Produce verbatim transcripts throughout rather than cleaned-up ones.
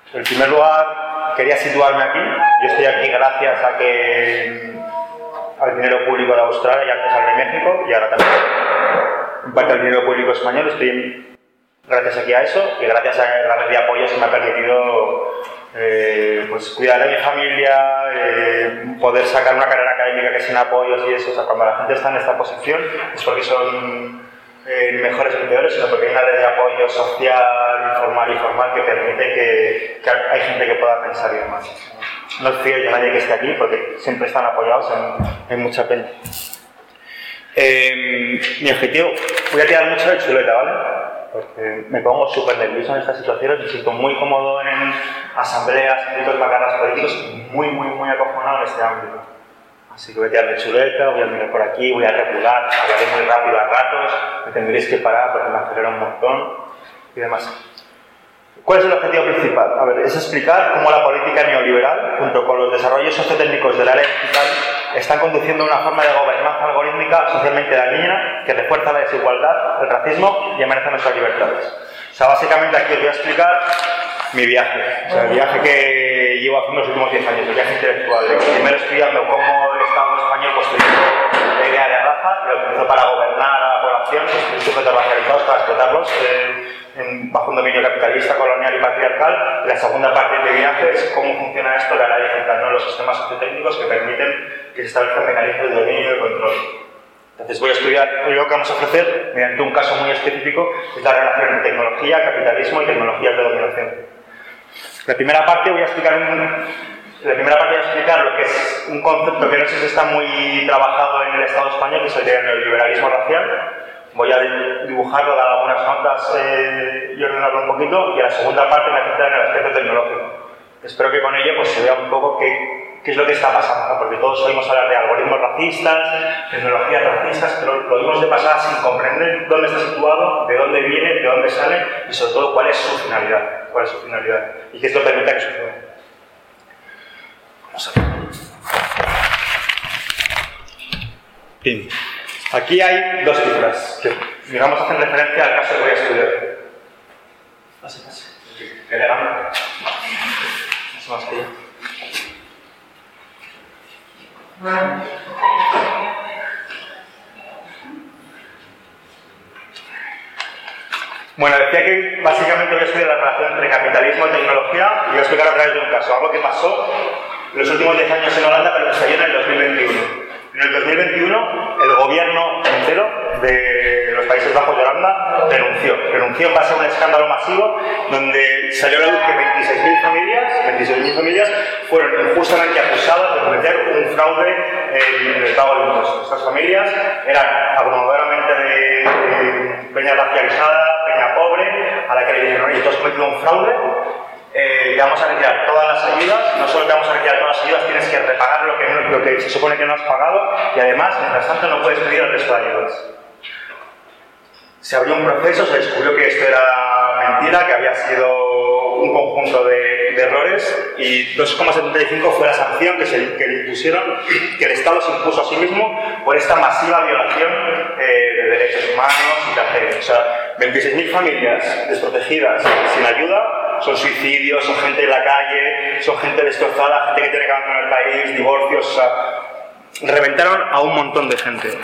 En primer lugar, quería situarme aquí. Yo estoy aquí gracias a que al dinero público de Australia y antes al de México, y ahora también en parte al dinero público español. Estoy gracias aquí a eso y gracias a la red de apoyos que me ha permitido eh, pues, cuidar de mi familia, eh, poder sacar una carrera académica que sin apoyos y eso. O sea, cuando la gente está en esta posición es porque son eh, mejores o peores, sino porque hay una red de apoyo social, informal y formal que permite que, que hay gente que pueda pensar y demás. No fío yo a nadie que esté aquí porque siempre están apoyados en, en mucha pena. Eh, mi objetivo, voy a tirar mucho de chuleta, ¿vale? Porque me pongo súper nervioso en estas situaciones, me siento muy cómodo en asambleas, en estos macarras políticos, muy, muy, muy acojonado en este ámbito. Así que voy a tirar de chuleta, voy a mirar por aquí, voy a regular, hablaré muy rápido a ratos, me tendréis que parar porque me acelera un montón y demás. ¿Cuál es el objetivo principal? A ver, es explicar cómo la política neoliberal, junto con los desarrollos sociotécnicos del área digital, están conduciendo a una forma de gobernanza algorítmica socialmente dañina que refuerza la desigualdad, el racismo y amenaza nuestras libertades. O sea, básicamente aquí os voy a explicar mi viaje, o sea, el viaje que llevo haciendo los últimos diez años, el viaje intelectual. Primero estudiando cómo el Estado español construyó la idea de raza, y lo utilizó para gobernar a la población, los sujetos racializados para explotarlos eh, en, bajo un dominio capitalista, colonial y patriarcal. Y la segunda parte de mi viaje es cómo funciona esto en la área digital, ¿no? Los sistemas sociotécnicos que permiten que se establezcan mecanismos de dominio y de control. Entonces voy a estudiar, lo que vamos a ofrecer, mediante un caso muy específico, es la relación entre tecnología, capitalismo y tecnologías de dominación. La primera parte voy a explicar un, la primera parte voy a explicar lo que es un concepto que no sé si está muy trabajado en el Estado español, que es el de neoliberalismo racial. Voy a dibujarlo, dar algunas notas eh, y ordenarlo un poquito, y a la segunda parte me centraré en el aspecto tecnológico. Espero que con ello pues, se vea un poco qué, qué es lo que está pasando, ¿no? Porque todos oímos hablar de algoritmos racistas, tecnologías racistas, pero lo oímos de pasada sin comprender dónde está situado, de dónde viene, de dónde sale y sobre todo cuál es su finalidad, cuál es su finalidad y qué es lo que permite que suceda. Vamos a ver. Bien. Aquí hay dos cifras que, digamos, hacen referencia al caso que voy a estudiar. Pase, pase. Qué elegante. Eso más que yo. Bueno, decía que básicamente voy a estudiar la relación entre capitalismo y tecnología y voy a explicar a través de un caso, algo que pasó en los últimos diez años en Holanda, pero que se en el dos mil veintiuno. En el dos mil veintiuno, el gobierno entero de los Países Bajos de Holanda renunció. Renunció en base a un escándalo masivo donde salió a la luz que veintiséis mil familias, veintiséis mil familias fueron injustamente acusadas de cometer un fraude en el pago de impuestos. Estas familias eran abrumadoramente de, de peña racializada, peña pobre, a la que le dijeron, oye, tú has cometido un fraude, Eh, te vamos a retirar todas las ayudas, no solo te vamos a retirar todas las ayudas, tienes que repagar lo que, lo que se supone que no has pagado y además, mientras tanto, no puedes pedir el resto de ayudas. Se abrió un proceso, se descubrió que esto era mentira, que había sido un conjunto de, de errores y dos coma setenta y cinco fue la sanción que, se, que le impusieron, que el Estado se impuso a sí mismo por esta masiva violación eh, de derechos humanos y tal. O sea, veintiséis mil familias desprotegidas, sin ayuda. Son suicidios, son gente en la calle, son gente destrozada, gente que tiene que abandonar el país, divorcios, o sea, reventaron a un montón de gente.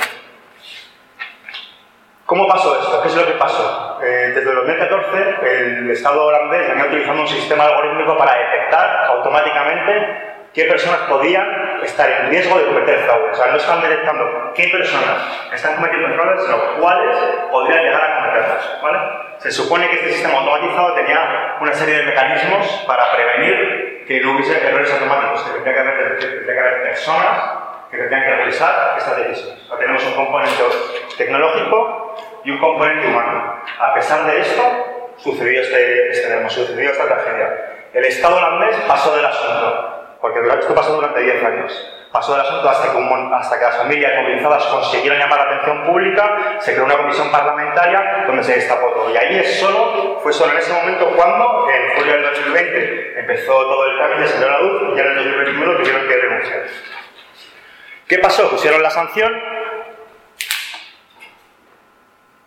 ¿Cómo pasó esto? ¿Qué es lo que pasó? Eh, desde el dos mil catorce, el Estado holandés venía utilizando un sistema algorítmico para detectar automáticamente qué personas podían estar en riesgo de cometer fraude. O sea, no están detectando qué personas están cometiendo fraude, sino cuáles podrían llegar a cometerlos, ¿vale? Se supone que este sistema automatizado tenía una serie de mecanismos para prevenir que no hubiese errores automáticos, que tendría que haber, tendría que haber personas que tendrían que realizar estas decisiones. O sea, tenemos un componente tecnológico y un componente humano. A pesar de esto, sucedió este, este sucedió esta tragedia. El Estado holandés pasó del asunto. Porque esto pasó durante diez años. Pasó del asunto hasta que, un, hasta que las familias movilizadas consiguieron llamar la atención pública, se creó una comisión parlamentaria donde se destapó todo. Y ahí es solo, fue solo en ese momento cuando, en julio del dos mil veinte, empezó todo el trámite, se dio la luz y ya en el dos mil veintiuno tuvieron que renunciar. ¿Qué pasó? Pusieron la sanción.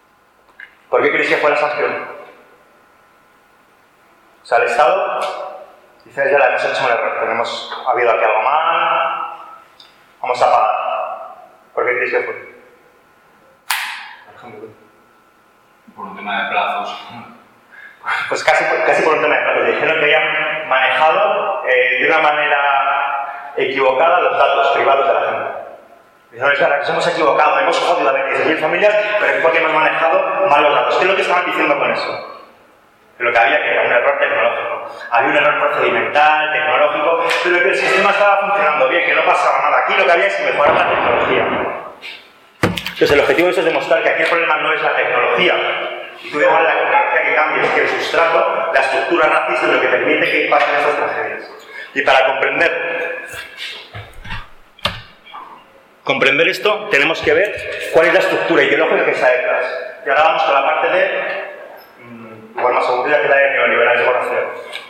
¿Por qué creéis que fue la sanción? O sea, el Estado Quizás ya la hemos hecho un error, tenemos, ha habido aquí algo mal, vamos a pagar. ¿Por qué creéis que fue? Por ejemplo. Por un tema de plazos. Pues casi, casi por un tema de plazos. Dijeron que habían manejado eh, de una manera equivocada los datos privados de la gente. Dijeron, es verdad que nos hemos equivocado, hemos jodido a veintiséis mil familias, pero es porque hemos manejado mal los datos. ¿Qué es lo que estaban diciendo con eso? Que lo que había que era un error tecnológico. Había un error procedimental, tecnológico, pero que el sistema estaba funcionando bien, que no pasaba nada. Aquí lo que había es mejorar la tecnología. Entonces el objetivo de eso es demostrar que aquí el problema no es la tecnología. Y tú igual la tecnología que cambia es que el sustrato, la estructura racista es lo que permite que pasen esas tragedias. Y para comprender comprender esto, tenemos que ver cuál es la estructura ideológica que está detrás. Y ahora vamos con la parte de igual más aburrida que la del neoliberalismo racial.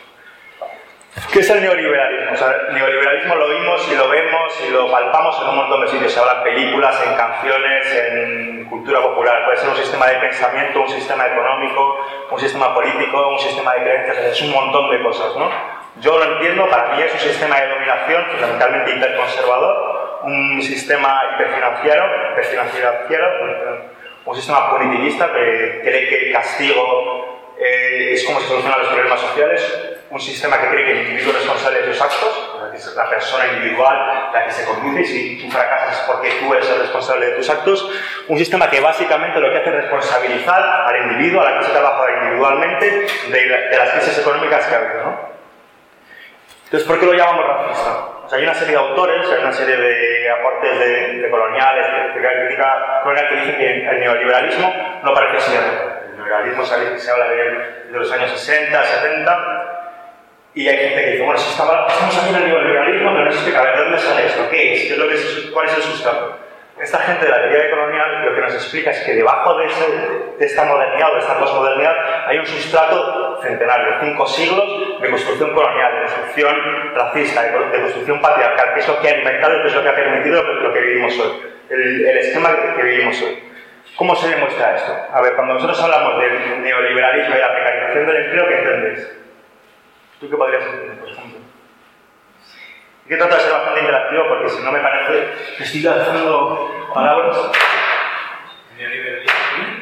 ¿Qué es el neoliberalismo? O sea, el neoliberalismo lo oímos y lo vemos y lo palpamos en un montón de sitios. Se habla en películas, en canciones, en cultura popular. Puede ser un sistema de pensamiento, un sistema económico, un sistema político, un sistema de creencias. Es un montón de cosas, ¿no? Yo lo entiendo, para mí es un sistema de dominación fundamentalmente hiperconservador, un sistema hiperfinanciero, hiperfinanciero, un sistema punitivista que cree que el castigo Eh, es como se solucionan los problemas sociales, un sistema que cree que el individuo es responsable de sus actos, que es la persona individual la que se conduce y si tú fracasas es porque tú eres el responsable de tus actos, un sistema que básicamente lo que hace es responsabilizar al individuo, a la clase trabajadora individualmente de, de las crisis económicas que ha habido, ¿no? Entonces, ¿por qué lo llamamos racista? O sea, hay una serie de autores, hay una serie de aportes de, de coloniales, de crítica colonial que dicen que el neoliberalismo no parece ser el neoliberalismo, sabéis que se habla de, de los años sesenta, setenta, y hay gente que dice, bueno, si estamos aquí en el neoliberalismo, pero no se explica, a ver, ¿de dónde sale esto? ¿Qué es? ¿Qué es lo que es? ¿Cuál es el sustrato? Esta gente de la teoría de colonial lo que nos explica es que debajo de, ese, de esta modernidad o de esta posmodernidad hay un sustrato centenario, cinco siglos de construcción colonial, de construcción racista, de, de construcción patriarcal, que es lo que ha alimentado y que es lo que ha permitido lo, lo que vivimos hoy, el, el esquema que, que vivimos hoy. ¿Cómo se demuestra esto? A ver, cuando nosotros hablamos del neoliberalismo y la precarización del empleo, ¿qué entendéis? ¿Tú qué podrías entender, por ejemplo? Hay que tratar de ser bastante interactivo porque si no me parece que estoy lanzando palabras. Neoliberalismo.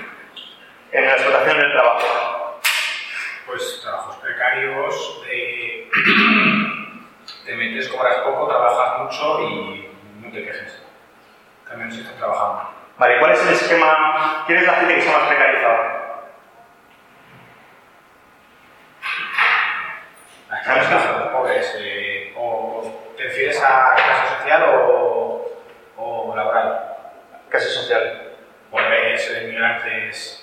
En la explotación del trabajo. Pues trabajos precarios, de... te metes, cobras poco, trabajas mucho y no te quejes. También se está trabajando. Vale, ¿cuál es el esquema? ¿Quién es la gente que está más precarizada? Las clases pobres, eh, o te refieres a clase social o, o laboral. Clase social. Pobres, inmigrantes.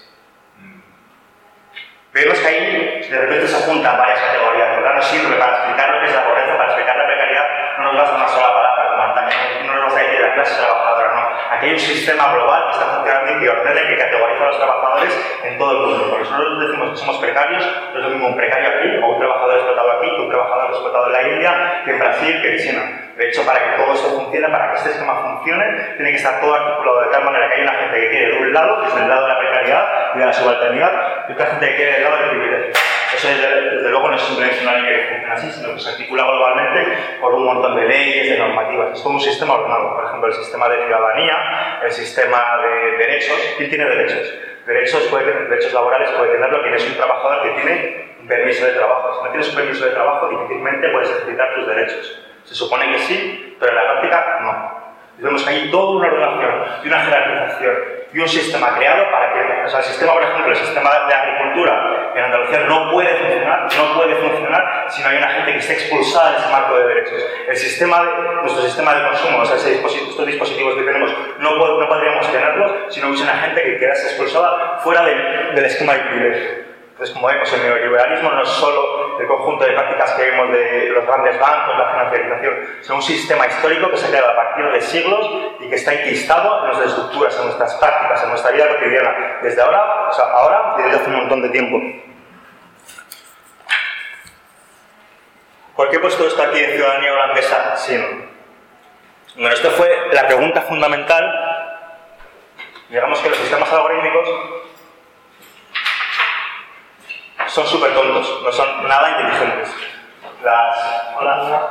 Vemos que ahí de repente se juntan varias categorías, ¿verdad? Nos sirve para explicar lo que es la pobreza, para explicar la precariedad, no nos basta una sola palabra, como también no nos vas a decir la clase trabajadora, no. Aquí hay un sistema global que está funcionando y que ordena y que categoriza a los trabajadores en todo el mundo. Por eso nosotros decimos que somos precarios, no es lo mismo un precario aquí o un trabajador explotado aquí que un trabajador explotado en la India, que en Brasil, que en China. De hecho, para que todo esto funcione, para que este esquema funcione, tiene que estar todo articulado de tal manera que hay una gente que quiere de un lado, que es el lado de la precariedad y de la subalternidad, y otra gente que quiere del lado del privilegio. Eso, desde, desde luego, no es simplemente una línea que funciona así, sino que se articula globalmente por un montón de leyes, de normativas. Es todo un sistema ordenado. Por ejemplo, el sistema de ciudadanía, el sistema de derechos. ¿Quién tiene derechos? Derechos, puede tener, derechos laborales puede tenerlo quien es un trabajador que tiene un permiso de trabajo. Si no tienes un permiso de trabajo, difícilmente puedes ejercitar tus derechos. Se supone que sí, pero en la práctica no. Vemos que hay toda una ordenación y una jerarquización y un sistema creado para que, o sea, el sistema, por ejemplo, el sistema de agricultura en Andalucía no puede funcionar, no puede funcionar si no hay una gente que esté expulsada de ese marco de derechos. El sistema de, nuestro sistema de consumo, o sea, ese dispositivo, estos dispositivos que tenemos, no, pod, no podríamos tenerlos si no hubiese una gente que quedase expulsada fuera del, del esquema de privilegio. Entonces, como vemos, el neoliberalismo no es solo el conjunto de prácticas que vemos de los grandes bancos, la financiarización, sino un sistema histórico que se ha creado a partir de siglos y que está enquistado en nuestras estructuras, en nuestras prácticas, en nuestra vida cotidiana, desde ahora, o sea, ahora y desde hace un montón de tiempo. ¿Por qué he puesto esto aquí en Ciudadanía Holandesa? Sí. Bueno, esto fue la pregunta fundamental. Digamos que los sistemas algorítmicos son súper tontos, no son nada inteligentes. las... Hola.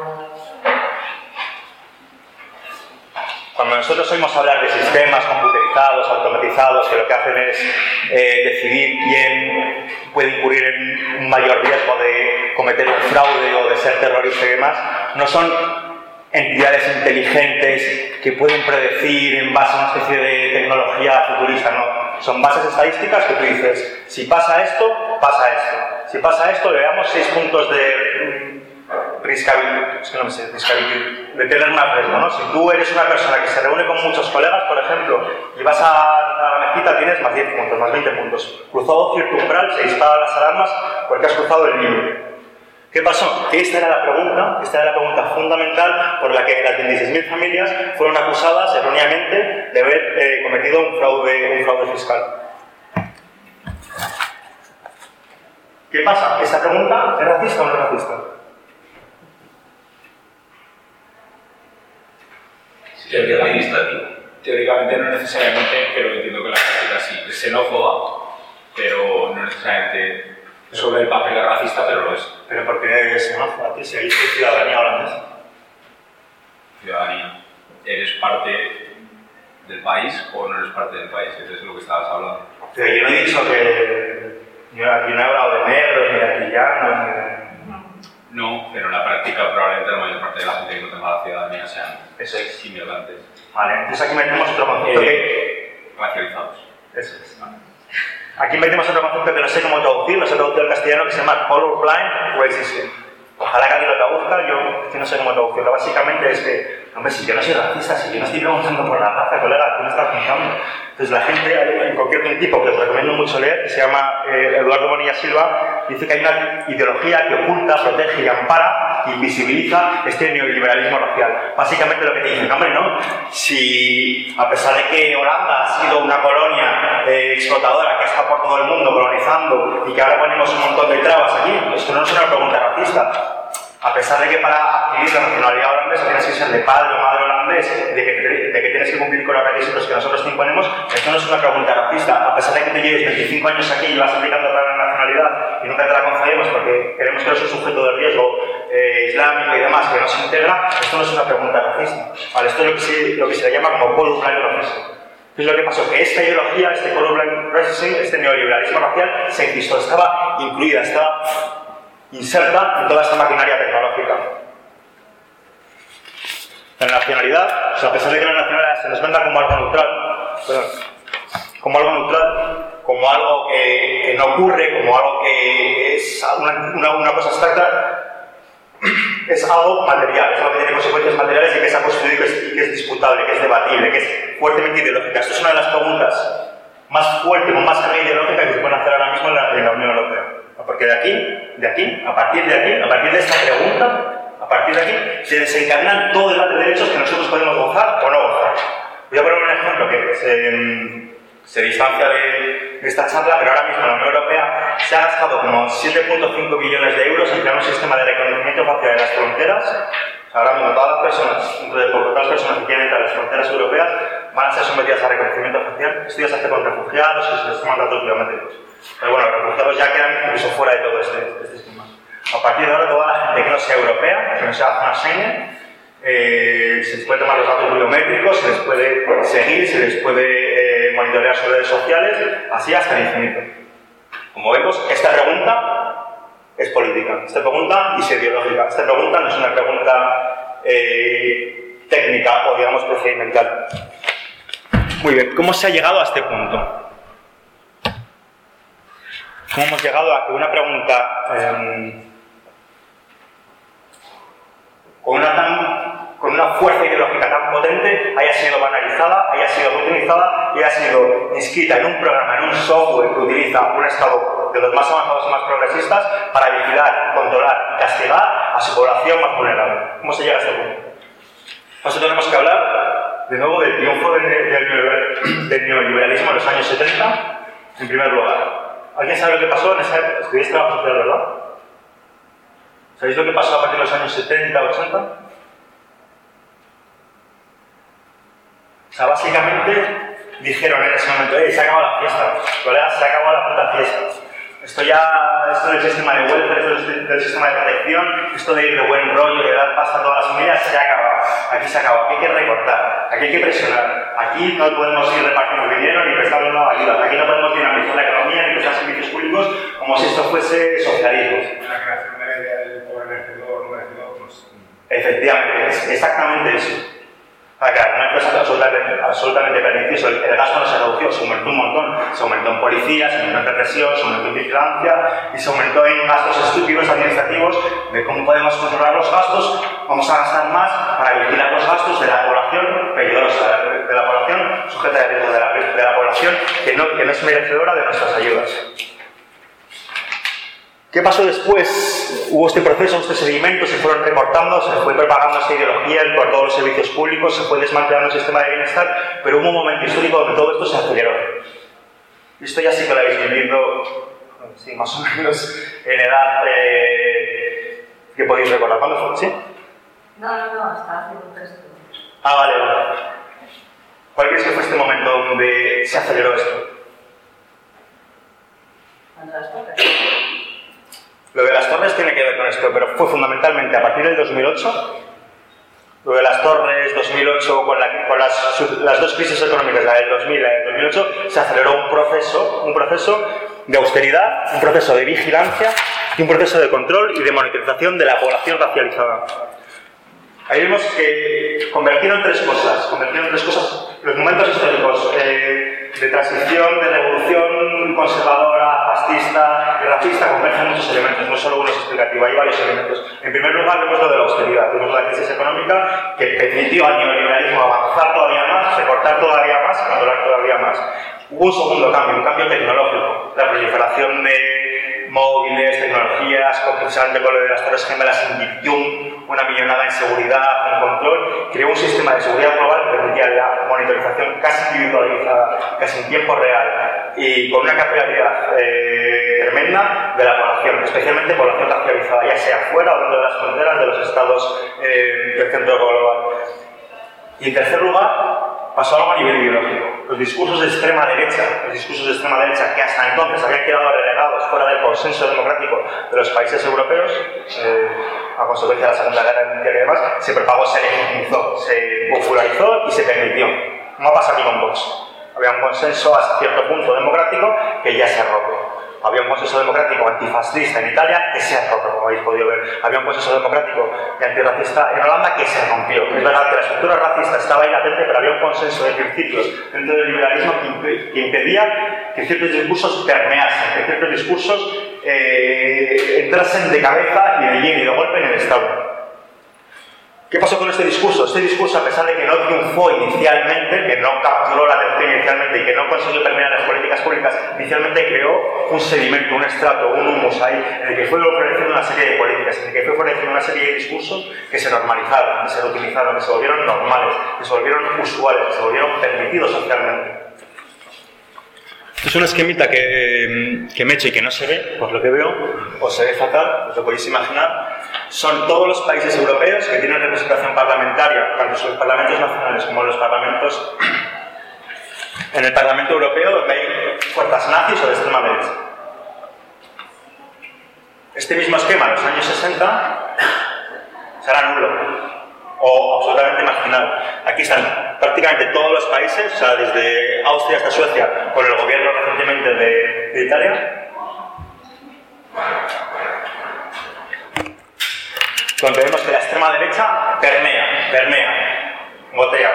Cuando nosotros oímos hablar de sistemas computerizados, automatizados, que lo que hacen es eh, decidir quién puede incurrir en un mayor riesgo de cometer un fraude o de ser terrorista y demás, no son entidades inteligentes que pueden predecir en base a una especie de tecnología futurista, no. Son bases estadísticas que tú dices, si pasa esto, pasa esto. Si pasa esto, le damos seis puntos de riscability, es que no me sé, riscability, de tener más riesgo, ¿no? Si tú eres una persona que se reúne con muchos colegas, por ejemplo, y vas a, a la mezquita, tienes más diez puntos, más veinte puntos. Cruzado cierto umbral, se disparan las alarmas porque has cruzado el límite. ¿Qué pasó? Que esta era la pregunta, esta era la pregunta fundamental por la que las veintiséis mil familias fueron acusadas erróneamente de haber eh, cometido un fraude, un fraude fiscal. ¿Qué pasa? ¿Esta pregunta es racista o no es racista? Teóricamente, teóricamente no necesariamente, pero entiendo que la práctica sí es xenófoba, pero no necesariamente sobre el papel es racista, pero lo es. ¿Pero por qué es xenófoba? Si hay ciudadanía holandesa. Ciudadanía. ¿Eres parte del país o no eres parte del país? Eso es lo que estabas hablando. Pero yo no he dicho que... Yo aquí no he hablado de negros, ni de antillanos, ni de... No, pero en la práctica probablemente la mayor parte de la gente que no tenga la ciudadanía sean Eso es. inmigrantes. Vale, entonces aquí metemos otro concepto eh, que... Racializados. Eso es. Vale. Aquí metemos otro concepto que no sé cómo traducir, no sé traducir al castellano, que se llama colorblind racism. Ojalá que alguien lo traduzca, yo es que no sé cómo traducirlo. Básicamente es que, hombre, si yo no soy racista, si yo no estoy preguntando por la raza, colega, tú me estás pensando. Entonces la gente, en concreto un tipo que os recomiendo mucho leer, que se llama eh, Eduardo Bonilla Silva, dice que hay una ideología que oculta, protege y ampara, invisibiliza este neoliberalismo racial. Básicamente lo que te dicen, hombre, no, si a pesar de que Holanda ha sido una colonia eh, explotadora que ha estado por todo el mundo colonizando y que ahora ponemos un montón de trabas aquí, esto no es una pregunta racista. A pesar de que para adquirir la nacionalidad holandesa tienes que ser de padre o madre holandés, de que, de que tienes que cumplir con los requisitos que nosotros te imponemos, esto no es una pregunta racista. A pesar de que te lleves veinticinco años aquí y vas aplicando para la nacionalidad y nunca te la concedemos porque queremos que eres un sujeto de riesgo eh, islámico y demás que no se integra, esto no es una pregunta racista. Vale, esto es lo que se, lo que se le llama como colorblind racism. ¿Qué es lo que pasó? Que esta ideología, este colorblind racism, este neoliberalismo racial, se existió, estaba incluida, estaba inserta en toda esta maquinaria tecnológica. La nacionalidad, o sea, a pesar de que la nacionalidad se nos venda como algo neutral, perdón, como algo neutral, como algo que, que no ocurre, como algo que es una, una, una cosa abstracta, es algo material, es algo que tiene consecuencias materiales y que se ha construido y que es, y que es disputable, que es debatible, que es fuertemente ideológica. Esto es una de las preguntas más fuertes, con más carga ideológica que se pueden hacer ahora mismo en la, en la Unión Europea. Porque de aquí, de aquí, a partir de aquí, a partir de esta pregunta, a partir de aquí, se desencadenan todo el debate de derechos que nosotros podemos gozar o no gozar. Voy a poner un ejemplo que se, se distancia de, de esta charla, pero ahora mismo en la Unión Europea se ha gastado como siete punto cinco billones de euros en crear un sistema de reconocimiento facial en las fronteras. Ahora mismo todas las personas, dentro de poco, todas las personas que quieren entrar a las fronteras europeas van a ser sometidas a reconocimiento facial. Esto ya se hace con refugiados y se les toman datos biométricos. Pero bueno, los refugiados ya quedan incluso fuera de todo este, este sistema. A partir de ahora, toda la gente que no sea europea, que no sea zona Schengen, eh, se les puede tomar los datos biométricos, se les puede seguir, se les puede eh, monitorear sus redes sociales, así hasta el infinito. Como vemos, esta pregunta es política, esta pregunta es ideológica, esta pregunta no es una pregunta eh, técnica o, digamos, procedimental. Muy bien, ¿cómo se ha llegado a este punto? ¿Cómo hemos llegado a que una pregunta eh, con, una tan, con una fuerza ideológica tan potente haya sido banalizada, haya sido utilizada y haya sido inscrita en un programa, en un software que utiliza un Estado de los más avanzados y más progresistas para vigilar, controlar y castigar a su población más vulnerable? ¿Cómo se llega a este punto? Nosotros tenemos que hablar de nuevo del triunfo del, del, del neoliberalismo en los años setenta, en primer lugar. ¿Alguien sabe lo que pasó en esa época? Estudiáis trabajo social, ¿verdad? ¿Sabéis lo que pasó a partir de los años setenta, ochenta? O sea, básicamente dijeron en ese momento, ¡eh, se ha acabado la fiesta! Colegas, se ha acabado la puta fiesta. Esto ya, esto del sistema de welfare, esto del, del sistema de protección, esto de ir de buen rollo y de dar pasta a todas las familias, se ha acabado. Aquí se ha acabado. Aquí hay que recortar, aquí hay que presionar. Aquí no podemos ir repartiendo dinero ni prestando ayudas. Aquí no podemos dinamizar la economía ni prestar servicios públicos como si esto fuese socialismo. La creación de la idea del pobre merecedor, no merecedor, pues... Efectivamente, es exactamente eso. Ah, claro, una cosa absolutamente, absolutamente perniciosa. El, el gasto no se redució, se aumentó un montón. Se aumentó en policías, se aumentó en represión, se aumentó en vigilancia y se aumentó en gastos estúpidos administrativos de cómo podemos controlar los gastos. Vamos a gastar más para vigilar los gastos de la población peligrosa, de la población sujeta de riesgo, de la, de la población que no, que no es merecedora de nuestras ayudas. ¿Qué pasó después? Hubo este proceso, este seguimiento, se fueron recortando, se fue propagando esta ideología por todos los servicios públicos, se fue desmantelando el sistema de bienestar, pero hubo un momento histórico donde todo esto se aceleró. Esto ya sí que lo habéis vivido, sí, más o menos en edad eh, que podéis recordar. ¿Cuándo fue? ¿Sí? No, no, no, hasta hace un resto. Ah, vale, vale. ¿Cuál crees que fue este momento donde se aceleró esto? ¿Cuánto las torres? Lo de las torres tiene que ver con esto, pero fue fundamentalmente a partir del dos mil ocho. Lo de las torres, dos mil ocho, con, la, con las, las dos crisis económicas, la del dos mil y la del dos mil ocho, se aceleró un proceso, un proceso de austeridad, un proceso de vigilancia y un proceso de control y de monitorización de la población racializada. Ahí vemos que convirtieron tres cosas, convirtieron tres cosas, los momentos históricos eh, de transición, de revolución conservadora, fascista y racista, convergen muchos elementos, no solo uno es explicativo, hay varios elementos. En primer lugar, vemos lo de la austeridad, vemos la crisis económica que permitió al neoliberalismo avanzar todavía más, recortar todavía más, controlar todavía más. Hubo un segundo cambio, un cambio tecnológico, la proliferación de móviles, tecnologías, precisamente con lo de las Torres Gemelas invirtió una millonada en seguridad, en control, creó un sistema de seguridad global que permitía la monitorización casi individualizada, casi en tiempo real y con una capilaridad eh, tremenda de la población, especialmente población racializada, ya sea fuera o dentro de las fronteras de los estados eh, del centro global. Y en tercer lugar, pasó algo a nivel ideológico. Los discursos de extrema derecha, los discursos de extrema derecha que hasta entonces habían quedado relegados fuera del consenso democrático de los países europeos, eh, a consecuencia de la Segunda Guerra Mundial y demás, se propagó, se legitimizó, se popularizó y se permitió. No pasa aquí con Vox. Había un consenso hasta cierto punto democrático que ya se ha roto. Había un consenso democrático antifascista en Italia que se ha roto, como habéis podido ver. Había un consenso democrático y antirracista en Holanda que se rompió. Es verdad que la estructura racista estaba ahí latente, pero había un consenso de principios dentro del liberalismo que, imp que impedía que ciertos discursos permeasen, que ciertos discursos eh, entrasen de cabeza y de lleno y de golpe en el Estado. ¿Qué pasó con este discurso? Este discurso, a pesar de que no triunfó inicialmente, que no capturó la atención inicialmente y que no consiguió permear las políticas públicas, inicialmente creó un sedimento, un estrato, un humus ahí, en el que fue ofreciendo una serie de políticas, en el que fue ofreciendo una serie de discursos que se normalizaron, que se reutilizaron, que se volvieron normales, que se volvieron usuales, que se volvieron permitidos socialmente. Esto es una esquemita que, que me eche y que no se ve, por lo que veo, o se ve fatal, os lo podéis imaginar. Son todos los países europeos que tienen representación parlamentaria, tanto en los parlamentos nacionales como en los parlamentos. En el Parlamento Europeo, donde hay fuerzas nazis o de extrema derecha. Este mismo esquema, en los años sesenta, será nulo o absolutamente marginal. Aquí están prácticamente todos los países, o sea, desde Austria hasta Suecia, con el gobierno recientemente de, de Italia, donde vemos que la extrema derecha permea, permea, gotea.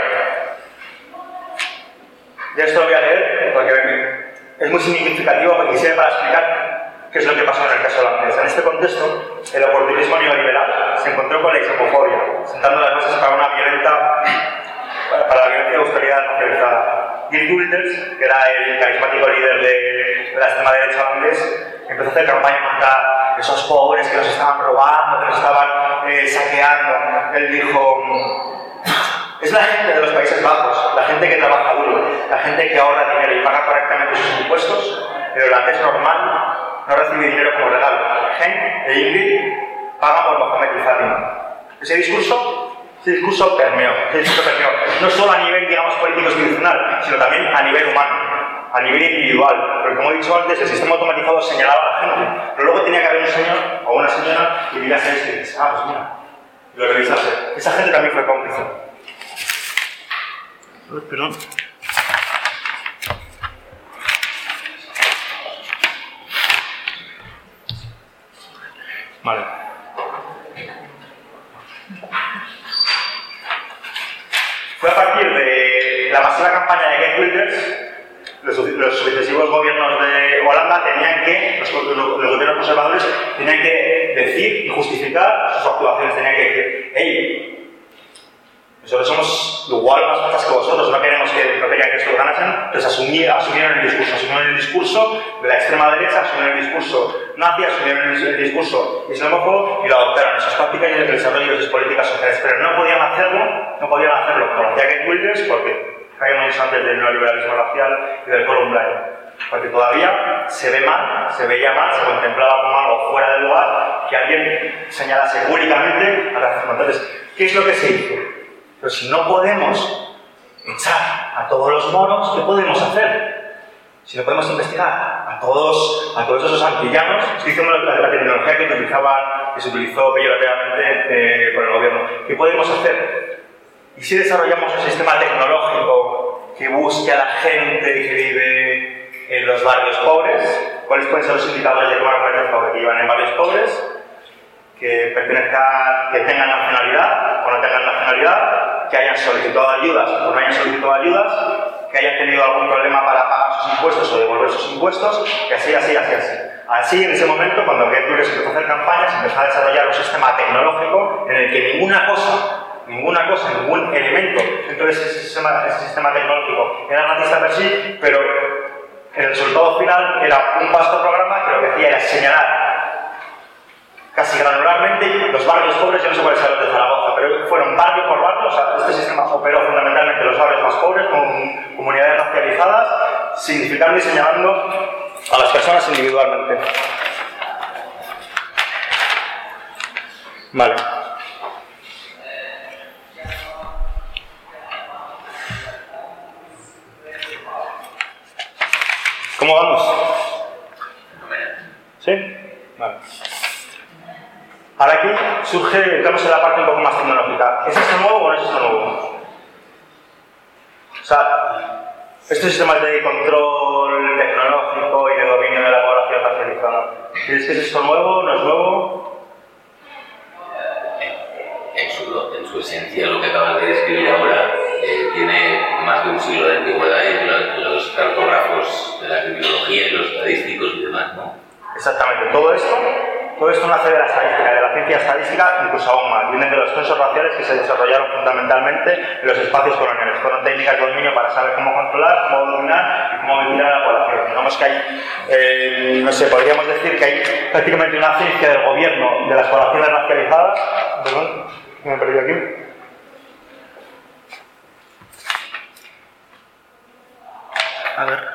Ya esto lo voy a leer porque es muy significativo porque sirve para explicar qué es lo que pasó en el caso holandés. En este contexto, el oportunismo neoliberal se encontró con la xenofobia, sentando las bases para una violenta, para la violencia de austeridad racializada. Geert Wilders, que era el carismático líder de, de la extrema derecha holandés, empezó a hacer campaña contra esos pobres que nos estaban robando, que nos estaban eh, saqueando. Él dijo: es la gente de los Países Bajos, la gente que trabaja duro, la gente que ahorra dinero y paga correctamente sus impuestos. El holandés normal no recibe dinero como regalo. Henk e Ingrid pagan por Mohamed y Fátima. Ese discurso, ese discurso permeó, ese discurso permeó, no solo a nivel, digamos, político institucional, sino también a nivel humano, a nivel individual, porque porque como he dicho antes, el sistema automatizado señalaba a la gente, pero luego tenía que haber un señor o una señora que mirase esto y dices, ah, pues mira, y lo revisase. Esa gente también fue cómplice. Perdón. Vale. Fue a partir de la masiva campaña de Geert Wilders, los, los sucesivos gobiernos de Holanda tenían que, los, los, los gobiernos conservadores, tenían que decir y justificar sus actuaciones, tenían que decir, hey, nosotros somos igual más fuertes que vosotros, no queremos que, no querían que esto lo ganasen, entonces asumir, asumieron el discurso, asumieron el discurso de la extrema derecha, asumieron el discurso nazi, asumieron el, el discurso islamófobo y lo adoptaron en sus prácticas y en el desarrollo de sus políticas sociales, pero no podían hacerlo, no podían hacerlo como hacía Geert Wilders porque caíamos antes del neoliberalismo racial y del Columbine, porque todavía se ve mal, se veía mal, se contemplaba como algo fuera de lugar que alguien señalase públicamente a racismo. Entonces, ¿qué es lo que se hizo? Pero si no podemos echar a todos los moros, ¿qué podemos hacer? Si no podemos investigar a todos, a todos esos antillanos, estoy diciendo la, la terminología que, utilizaban, que se utilizó peyorativamente eh, por el gobierno, ¿qué podemos hacer? ¿Y si desarrollamos un sistema tecnológico que busque a la gente que vive en los barrios pobres? ¿Cuáles pueden ser los indicadores de que van a parecer pobres? Que vivan en barrios pobres, que pertenezcan, que tengan nacionalidad o no tengan nacionalidad, que hayan solicitado ayudas o no hayan solicitado ayudas, que hayan tenido algún problema para pagar sus impuestos o devolver sus impuestos, que así, así, así, así. Así, en ese momento, cuando Geert Wilders empezó a hacer campañas, empezó a desarrollar un sistema tecnológico en el que ninguna cosa, ninguna cosa, ningún elemento dentro de ese sistema, ese sistema tecnológico era racista per sí, pero el resultado final era un vasto programa que lo que hacía era señalar casi granularmente los barrios pobres, yo no sé cuáles eran los de Zaragoza, pero fueron barrio por barrio, o sea, este sistema operó fundamentalmente los barrios más pobres, con comunidades racializadas, significando y señalando a las personas individualmente. Vale. ¿Cómo vamos? ¿Sí? Vale. Ahora aquí surge, entramos en la parte un poco más tecnológica. ¿Es esto nuevo o no es esto nuevo? O sea, estos sistemas de control tecnológico y de dominio de la población racializada, ¿crees que es esto nuevo, no es nuevo? En su, en su esencia, lo que acabas de describir ahora eh, tiene más de un siglo de antigüedad y los, los cartógrafos de la criminología y los estadísticos y demás, ¿no? Exactamente. Todo esto, todo esto nace de la estadística, de la ciencia estadística, incluso aún más. Vienen de los censos raciales que se desarrollaron fundamentalmente en los espacios coloniales. Fueron técnicas de dominio para saber cómo controlar, cómo dominar y cómo vigilar a la población. Digamos que hay, eh, no sé, podríamos decir que hay prácticamente una ciencia del gobierno de las poblaciones racializadas. Perdón, me he perdido aquí. A ver.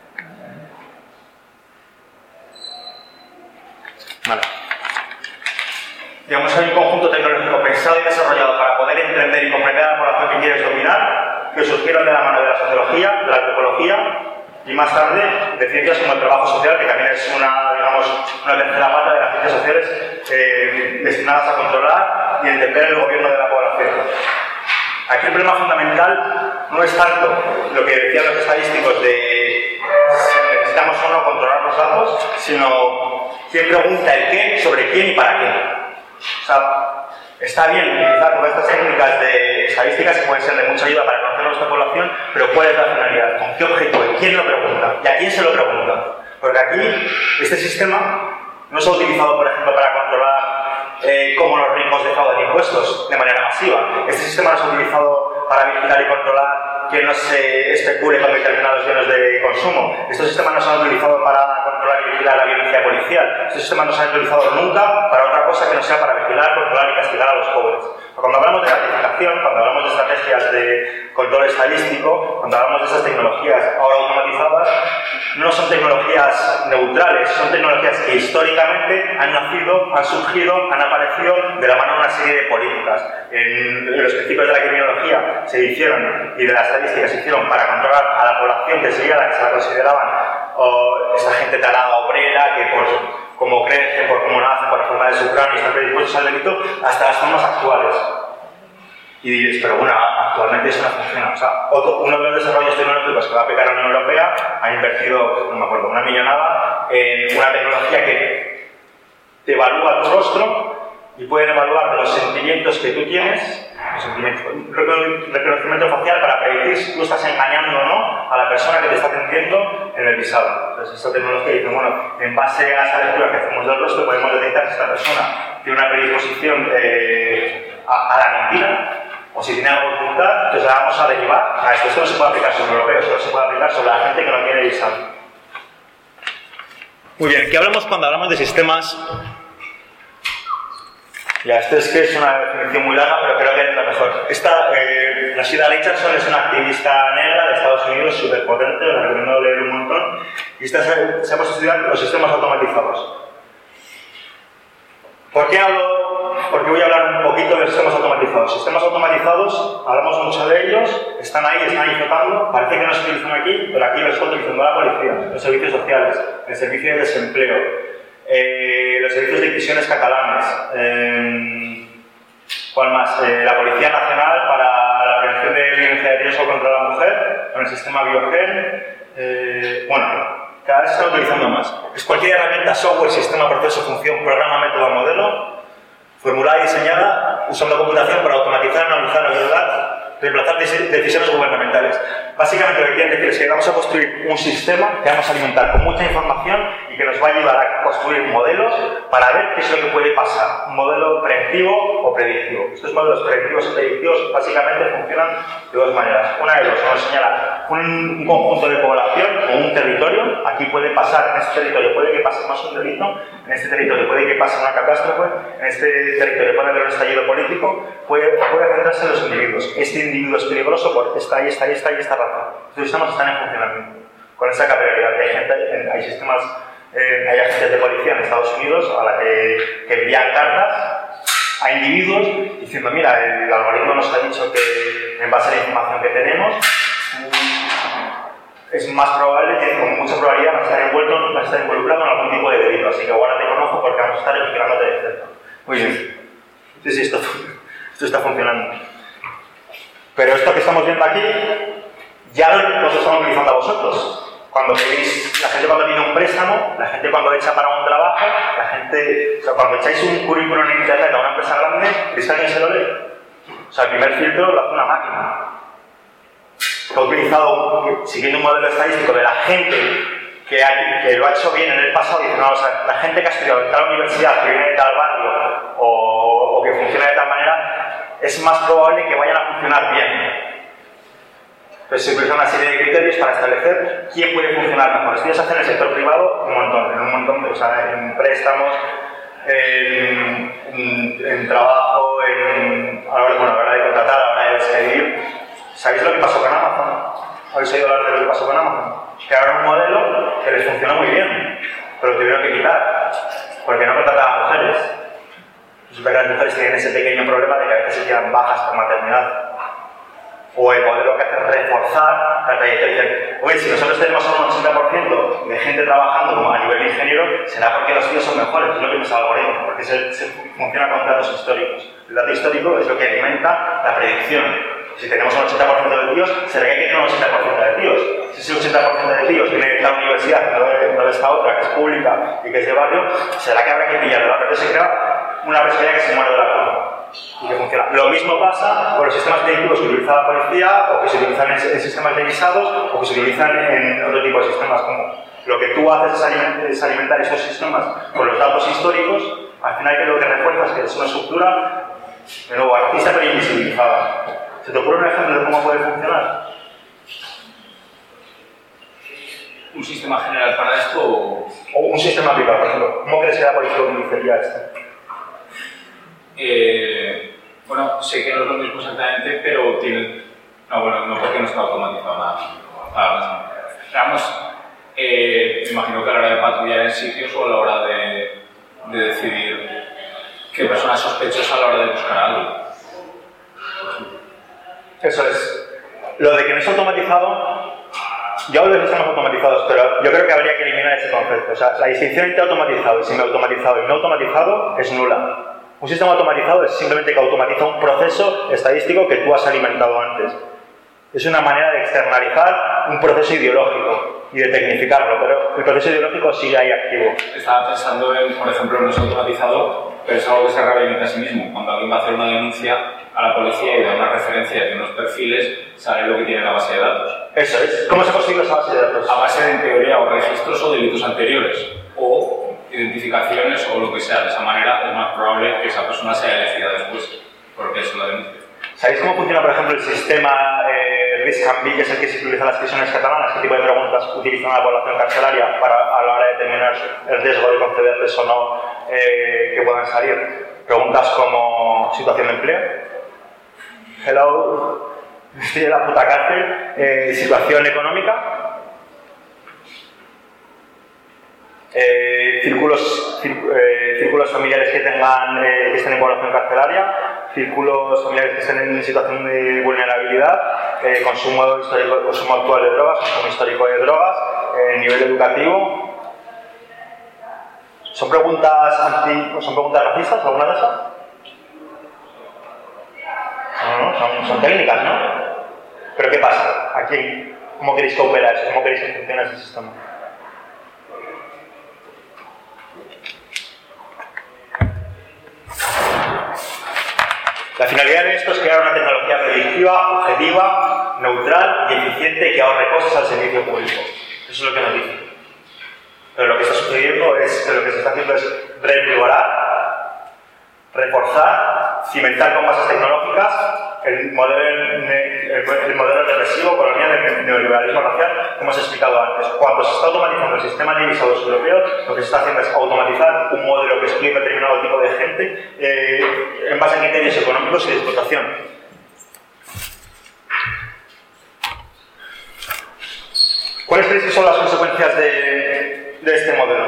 Vale. Digamos que hay un conjunto tecnológico pensado y desarrollado para poder entender y comprender a la población que quieres dominar, que surgieron de la mano de la sociología, de la antropología y más tarde de ciencias como el trabajo social, que también es una, digamos, una tercera pata de las ciencias sociales eh, destinadas a controlar y entender el gobierno de la población. Aquí el problema fundamental no es tanto lo que decían los estadísticos de si necesitamos o no controlar los datos, sino quién pregunta el qué, sobre quién y para qué. O sea, está bien utilizar todas estas técnicas de estadísticas que pueden ser de mucha ayuda para conocer nuestra población, pero ¿cuál es la finalidad? ¿Con qué objetivo? ¿Y quién lo pregunta? ¿Y a quién se lo pregunta? Porque aquí, este sistema no se ha utilizado, por ejemplo, para controlar eh, cómo los ricos defraudan impuestos de manera masiva. Este sistema no se ha utilizado para vigilar y controlar que no se especule con determinados bienes de consumo. Estos sistemas no se han utilizado para controlar y vigilar la violencia policial. Estos sistemas no se han utilizado nunca para otra cosa que no sea para vigilar, controlar y castigar a los pobres. Cuando hablamos de gratificación, cuando hablamos de estrategias de control estadístico, cuando hablamos de esas tecnologías ahora automatizadas, no son tecnologías neutrales, son tecnologías que históricamente han nacido, han surgido, han aparecido de la mano de una serie de políticas. En los principios de la criminología se hicieron y de la estadística se hicieron para controlar a la población que sería la que se la consideraban o esta gente tarada obrera que por cómo crecen, por cómo nacen, por la forma de su cráneo están predispuestos al delito, hasta las formas actuales. Y diréis, pero bueno, actualmente eso no funciona. O sea, otro, uno de los desarrollos tecnológicos que va a aplicar la Unión Europea ha invertido, no me acuerdo, una millonada en una tecnología que te evalúa tu rostro y pueden evaluar los sentimientos que tú tienes, los sentimientos, un reconocimiento facial para predecir si tú estás engañando o no a la persona que te está atendiendo en el visado. Entonces, esta tecnología dice, bueno, en base a esa lectura que hacemos del rostro, podemos detectar si esta persona tiene una predisposición eh, a, a la mentira, o si tiene algo que ocultar, entonces la vamos a derivar a esto. Esto no se puede aplicar sobre europeos, solo se puede aplicar sobre la gente que no quiere visado. Muy bien, ¿qué hablamos cuando hablamos de sistemas? Ya, esto es que es una definición muy larga, pero creo que es la mejor. Esta, eh, Rashida Richardson es una activista negra de Estados Unidos súper potente, la recomiendo leer un montón. Y esta se, se ha puesto a estudiar los sistemas automatizados. ¿Por qué hablo? Porque voy a hablar un poquito de sistemas automatizados. Sistemas automatizados, hablamos mucho de ellos, están ahí, están ahí flotando, parece que no se utilizan aquí, pero aquí los está utilizando la policía, los servicios sociales, el servicio de desempleo, eh, los servicios de prisiones catalanes, eh, ¿cuál más? Eh, la Policía Nacional para la prevención de violencia de riesgo contra la mujer, con el sistema Biogen, eh, bueno, cada vez se está utilizando más. Es cualquier herramienta, software, sistema, proceso, función, programa, método, modelo, formulada y diseñada usando computación para automatizar, analizar la verdad, reemplazar decisiones gubernamentales. Básicamente lo que quieren decir es que vamos a construir un sistema que vamos a alimentar con mucha información y que nos va a ayudar a construir modelos para ver qué es lo que puede pasar. Un modelo predictivo o predictivo. Estos modelos predictivos y predictivos básicamente funcionan de dos maneras. Una de dos, nos señala un, un conjunto de población o un territorio. Aquí puede pasar, en este territorio puede que pase más un delito, en este territorio puede que pase una catástrofe, en este territorio puede haber un estallido político, puede, puede centrarse en los individuos. Este individuo es peligroso porque está ahí, está ahí, está ahí, esta raza. Estos sistemas están en funcionamiento con esa capacidad. Hay, gente, hay sistemas, eh, hay agentes de policía en Estados Unidos a la que, que envían cartas a individuos diciendo, mira, el algoritmo nos ha dicho que en base a la información que tenemos es más probable que con mucha probabilidad vas a estar envuelto, vas a estar involucrado en algún tipo de delito, así que guárdate con ojo porque vamos a estar vigilándote de cerca. Muy bien. Sí, sí, esto, esto está funcionando. Pero esto que estamos viendo aquí ya lo estamos utilizando a vosotros. Cuando pedís, la gente cuando tiene un préstamo, la gente cuando echa para un trabajo, la gente, o sea, cuando echáis un currículum en internet a una empresa grande, ¿veis que alguien se lo lee? O sea, el primer filtro lo hace una máquina. Que ha utilizado, siguiendo un modelo estadístico de la gente que, ha, que lo ha hecho bien en el pasado, dice, no, o sea, la gente que ha estudiado en tal universidad, que viene de tal barrio, o, o que funciona de tal manera, es más probable que vayan a funcionar bien. Entonces se utilizan una serie de criterios para establecer quién puede funcionar mejor. Estudios se hacen en el sector privado un montón, en un montón de, o sea, en préstamos, en, en, en trabajo, en, a la hora, bueno, a la hora de contratar, a la hora de despedir. ¿Sabéis lo que pasó con Amazon? ¿Habéis oído hablar de lo que pasó con Amazon? Crearon un modelo que les funcionó muy bien, pero lo tuvieron que quitar, porque no contrataban mujeres. Resulta que las mujeres tienen ese pequeño problema de que a veces se quedan bajas por maternidad. O el modelo que hace es reforzar la trayectoria. Oye, si nosotros tenemos un ochenta por ciento de gente trabajando como a nivel de ingeniero, será porque los tíos son mejores, es lo que piensa el algoritmo, porque se, se funciona con datos históricos. El dato histórico es lo que alimenta la predicción. Si tenemos un ochenta por ciento de tíos, será que hay que tener un ochenta por ciento de tíos. Si ese ochenta por ciento de tíos viene de la universidad, no de, no de esta otra, que es pública y que es de barrio, será que habrá que pillar de barrio. Entonces se crea una personalidad que se muere de la culpa y que funciona. Lo mismo pasa con los sistemas predictivos que utiliza la policía, o que se utilizan en, en sistemas de visados, o que se utilizan en otro tipo de sistemas. Como lo que tú haces es alimentar, es alimentar esos sistemas con los datos históricos. Al final, que lo que refuerzas que es una estructura de nuevo artista pero invisibilizada. ¿Se te ocurre un ejemplo de cómo puede funcionar? ¿Un sistema general para esto o...? O un sistema aplicado, por ejemplo. ¿Cómo crees que la policía utilizaría esto? Eh, bueno, sé que no es lo mismo exactamente, pero tiene... No, bueno, no porque no está automatizado nada. nada Vamos, eh, me imagino que a la hora de patrullar en sitios o a la hora de, de decidir qué persona es sospechosa a la hora de buscar algo. Eso es. Lo de que no es automatizado yo hablo de sistemas automatizados, pero yo creo que habría que eliminar ese concepto. O sea, la distinción entre automatizado y semiautomatizado y no automatizado es nula. Un sistema automatizado es simplemente que automatiza un proceso estadístico que tú has alimentado antes. Es una manera de externalizar un proceso ideológico y de tecnificarlo, pero el proceso ideológico sigue ahí activo. Estaba pensando en, por ejemplo, no es automatizado, pero es algo que se realimenta a sí mismo. Cuando alguien va a hacer una denuncia a la policía y da unas referencias de unos perfiles, sabe lo que tiene la base de datos. Eso es. ¿Cómo se ha conseguido esa base de datos? A base de, en teoría, o registros o delitos anteriores, o identificaciones o lo que sea. De esa manera es más probable que esa persona sea elegida después, porque eso la denuncia. ¿Sabéis cómo funciona, por ejemplo, el sistema eh, Risk and Be, que es el que se utiliza en las prisiones catalanas? ¿Qué tipo de preguntas utiliza una población carcelaria para, a la hora de determinar el riesgo de concederles o no eh, que puedan salir? Preguntas como situación de empleo, hello, estoy en la puta cárcel, eh, situación económica, eh, círculos, círculos, eh, círculos familiares que tengan eh, que estén en población carcelaria, círculos familiares que estén en situación de vulnerabilidad, eh, consumo histórico, consumo actual de drogas, consumo histórico de drogas, eh, nivel educativo. ¿Son preguntas anti, son preguntas racistas, alguna de esas? No, no, son, son técnicas, ¿no? Pero ¿qué pasa? Aquí, ¿cómo queréis que opera eso? ¿Cómo queréis que funcione ese sistema? La finalidad de esto es crear una tecnología predictiva, objetiva, neutral y eficiente que ahorre costes al servicio público. Eso es lo que nos dice. Pero lo que está sucediendo es que lo que se está haciendo es revigorar, reforzar, cimentar con bases tecnológicas el modelo, el, el modelo represivo colonial del neoliberalismo racial, como os he explicado antes. Cuando se está automatizando el sistema de visados europeos, lo que se está haciendo es automatizar un modelo que excluye a determinado tipo de gente eh, en base a criterios económicos y de explotación. ¿Cuáles creéis que son las consecuencias de, de este modelo?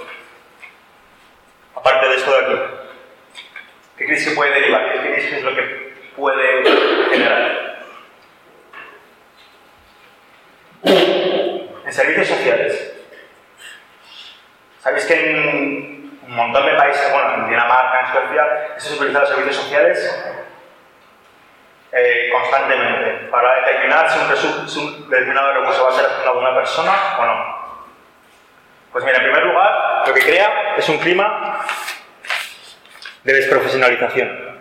Aparte de esto de aquí. ¿Qué creéis que puede derivar? ¿Qué creéis que es lo que puede generar? En servicios sociales. ¿Sabéis que en un montón de países, bueno, en Dinamarca, en Suecia, se utilizan los servicios sociales eh, constantemente para determinar si un, si un determinado recurso va a ser asignado a una persona o no? Pues mira, en primer lugar, lo que crea es un clima de desprofesionalización.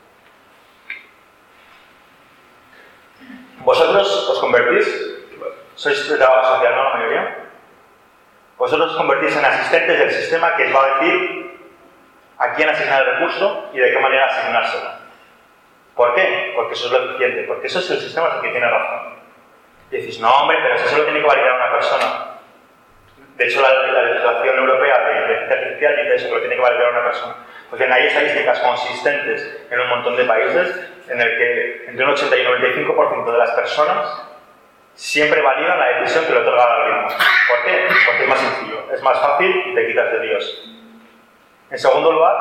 Vosotros os convertís, sois de trabajo social, ¿no? La mayoría. Vosotros os convertís en asistentes del sistema que os va a decir a quién asignar el recurso y de qué manera asignárselo. ¿Por qué? Porque eso es lo eficiente, porque eso es el sistema el que tiene razón. Y decís, no hombre, pero eso lo tiene que validar una persona. De hecho, la, la legislación europea de inteligencia artificial dice eso, que lo tiene que validar una persona. Pues bien, hay estadísticas consistentes en un montón de países en el que entre un ochenta y un noventa y cinco por ciento de las personas siempre validan la decisión que le otorga el algoritmo. ¿Por qué? Porque es más sencillo, es más fácil y te quitas de Dios. En segundo lugar,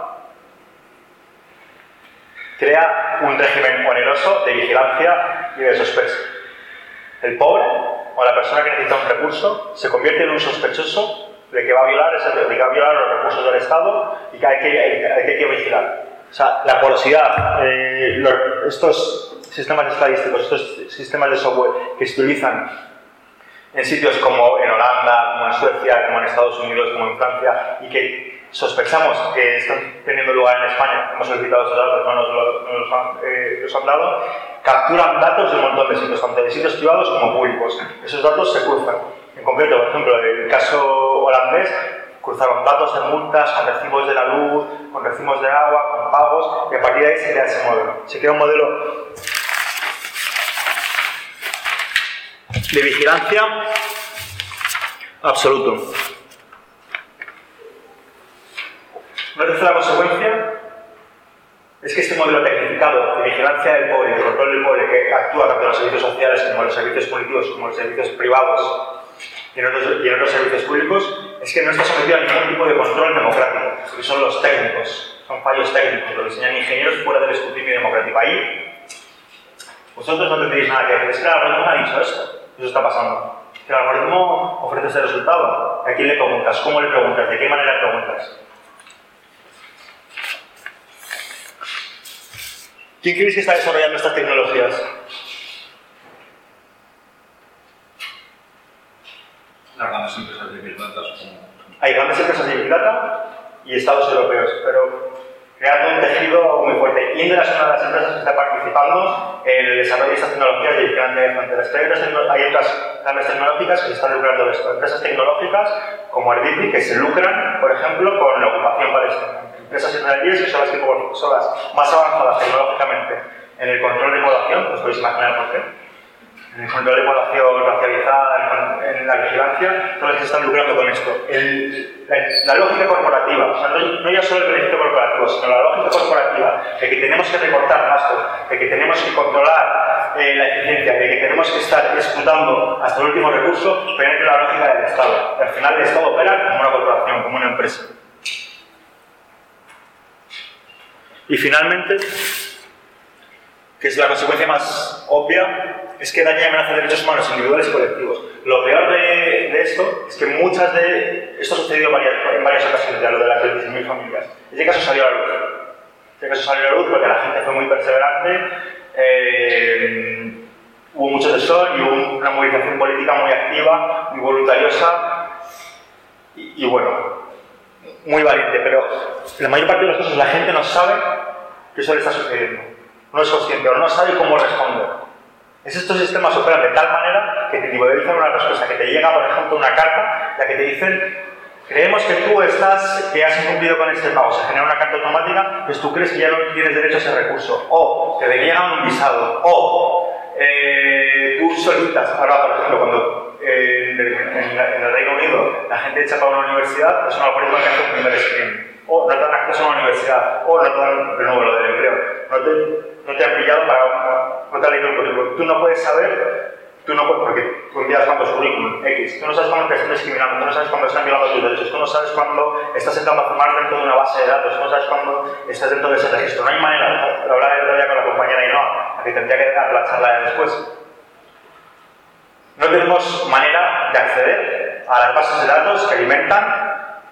crea un régimen oneroso de vigilancia y de sospecha. El pobre o la persona que necesita un recurso se convierte en un sospechoso de que va a violar, ese, de que va a violar los recursos del Estado y que hay que, hay, hay que, hay que vigilar. O sea, la porosidad, eh, los, estos sistemas estadísticos, estos sistemas de software que se utilizan en sitios como en Holanda, como en Suecia, como en Estados Unidos, como en Francia, y que sospechamos que están teniendo lugar en España, hemos solicitado esos datos, no nos, lo, no nos han, eh, los han dado, capturan datos de un montón de sitios, tanto de sitios privados como públicos. Esos datos se cruzan. En concreto, por ejemplo, en el caso holandés, cruzaron datos de multas con recibos de la luz, con recibos de agua, con pagos, y a partir de ahí se crea ese modelo. Se crea un modelo de vigilancia absoluto. Una tercera consecuencia es que este modelo tecnificado de vigilancia del pobre y de control del pobre, que actúa tanto en los servicios sociales como en los servicios públicos, como en los servicios privados y en otros, y en otros servicios públicos, es que no está sometido a ningún tipo de control democrático, que son los técnicos, son fallos técnicos, lo diseñan ingenieros fuera del escrutinio democrático. Ahí, vosotros no tendréis nada que decir, es que la algoritmo ha dicho esto, eso está pasando. Que el algoritmo ofrece ese resultado. ¿A quién le preguntas? ¿Cómo le preguntas? ¿De qué manera preguntas? ¿Quién creéis que está desarrollando estas tecnologías? Las grandes empresas de Big Data, supongo. Hay grandes empresas de Big Data y estados europeos, pero creando un tejido muy fuerte. Indra es una de las empresas que está participando en el desarrollo de estas tecnologías de vigilancia de fronteras. Pero hay otras, hay otras grandes tecnológicas que se están lucrando de esto. Empresas tecnológicas como Erditi que se lucran, por ejemplo, con la ocupación palestina. Empresas israelíes que son las, que son las más avanzadas tecnológicamente en el control de población, os podéis imaginar por qué. En el control de población racializada, en, en la vigilancia, son las que se están lucrando con esto. El, la, la lógica corporativa, o sea, no, no ya solo el beneficio corporativo, sino la lógica corporativa de que tenemos que recortar gastos, de que tenemos que controlar eh, la eficiencia, de que tenemos que estar disputando hasta el último recurso, penetra la lógica del Estado. Al final el Estado opera como una corporación, como una empresa. Y finalmente, que es la consecuencia más obvia, es que daña y amenaza derechos humanos individuales y colectivos. Lo peor de, de esto es que muchas de... Esto ha sucedido varias, en varias ocasiones, ya lo de las veintiséis mil familias. Este caso salió a la luz. Este caso salió a la luz porque la gente fue muy perseverante, eh, hubo mucho tesón y hubo una movilización política muy activa, muy voluntariosa y, y bueno, muy valiente. Pero la mayor parte de los casos la gente no sabe que eso le está sucediendo. No es consciente o no sabe cómo responder. Es estos sistemas operan de tal manera que te individualizan una respuesta, que te llega, por ejemplo, una carta en la que te dicen creemos que tú estás, que has incumplido con este pago, se genera una carta automática, pues tú crees que ya no tienes derecho a ese recurso, o te deniegan un visado, o eh, tú solicitas, ahora por ejemplo, cuando eh, en, el, en, la, en el Reino Unido la gente echa para una universidad, es un algoritmo que hace un primer screen, o no te dan acceso a una universidad, o no te dan, de nuevo, lo del empleo, no te, no te han pillado para, no te han leído el currículum, tú no puedes saber. Tú no puedes, porque tú envías cuántos currículum, X, tú no sabes cuándo te están discriminando, tú no sabes cuándo están violando tus derechos, tú no sabes cuándo estás entrando a formar dentro de una base de datos, tú no sabes cuándo estás dentro de ese registro. No hay manera, lo hablaba el otro día con la compañera Ainhoa, a que tendría que dar la charla de después. No tenemos manera de acceder a las bases de datos que alimentan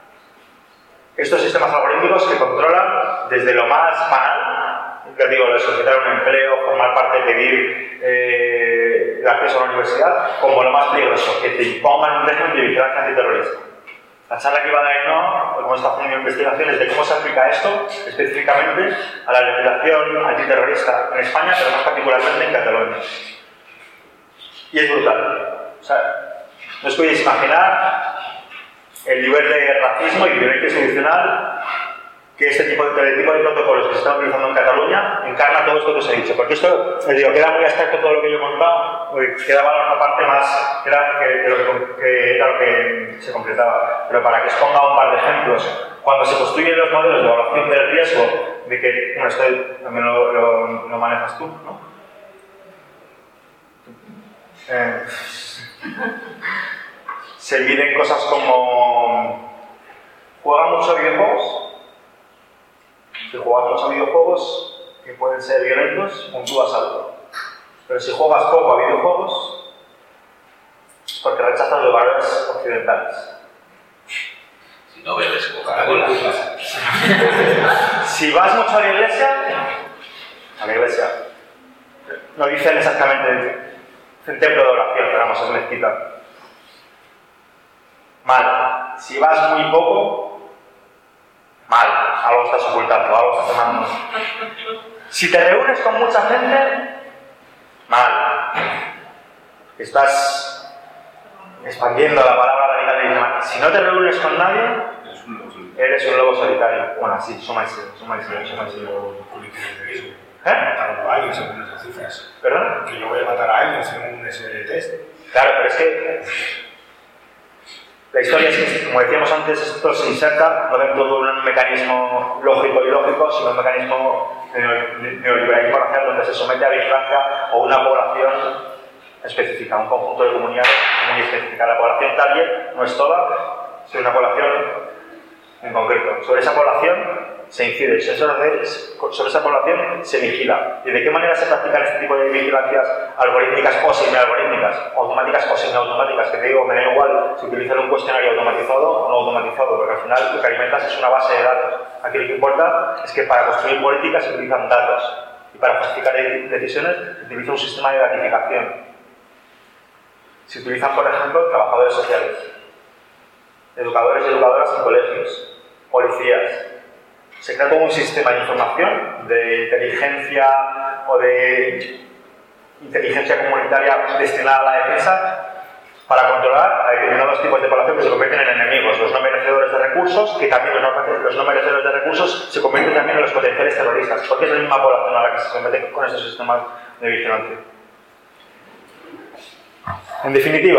estos sistemas algorítmicos que controlan desde lo más banal, que digo, de solicitar un empleo, formar parte, pedir eh, el acceso a la universidad, como lo más peligroso, que te impongan un régimen de vigilancia antiterrorista. La charla que iba a dar Ainhoa, como está haciendo investigaciones de cómo se aplica esto específicamente a la legislación antiterrorista en España, pero más particularmente en Cataluña. Y es brutal. O sea, no os podéis imaginar el nivel de racismo y violencia institucional que este tipo de, tipo de protocolos que se están utilizando en Cataluña encarna todo esto que os he dicho. Porque esto, os digo, queda muy abstracto todo lo que yo he contado, quedaba la otra parte más, que era, que, que lo que, que era lo que se completaba. Pero para que os ponga un par de ejemplos, cuando se construyen los modelos de evaluación del riesgo, de que, bueno, esto también lo, lo, lo manejas tú, ¿no? Eh, se miden cosas como juegan mucho a videojuegos. Si juegas mucho a videojuegos que pueden ser violentos, puntúas alto. Pero si juegas poco a videojuegos, es porque rechazas los valores occidentales. Si no bebes Coca-Cola. Si vas mucho a la iglesia, a la iglesia, no dicen exactamente un templo de oración, pero vamos, es mezquita. Mal. Si vas muy poco, mal. Algo estás ocultando, algo estás tomando. Si te reúnes con mucha gente, mal. Estás expandiendo la palabra radical. Si no te reúnes con nadie, eres un lobo solitario. Bueno, sí, sumáiselo, sumáiselo, sumáiselo. ¿Eh? Matar a alguien según esas cifras. ¿Perdón? Que yo voy a matar a alguien según ese test. Claro, pero es que la historia es que, como decíamos antes, esto se inserta no dentro de un mecanismo lógico y lógico, sino un mecanismo de neoliberalismo racial donde se somete a vigilancia o una población específica, un conjunto de comunidades muy específica. La población target no es toda, sino una población en concreto. Sobre esa población se incide, sobre esa población se vigila. ¿Y de qué manera se practican este tipo de vigilancias algorítmicas o semialgorítmicas, automáticas o semiautomáticas? Que te digo, me da igual si utilizan un cuestionario automatizado o no automatizado, porque al final lo que alimentas es una base de datos. Aquí lo que importa es que para construir políticas se utilizan datos y para justificar decisiones se utiliza un sistema de gratificación. Se utilizan, por ejemplo, trabajadores sociales, educadores y educadoras en colegios, policías. Se crea todo un sistema de información, de inteligencia o de inteligencia comunitaria destinada a la defensa para controlar a determinados tipos de población que se convierten en enemigos, los no merecedores de recursos, que también los no, los no merecedores de recursos se convierten también en los potenciales terroristas, porque es la misma población a la que se somete con estos sistemas de vigilancia. En definitiva,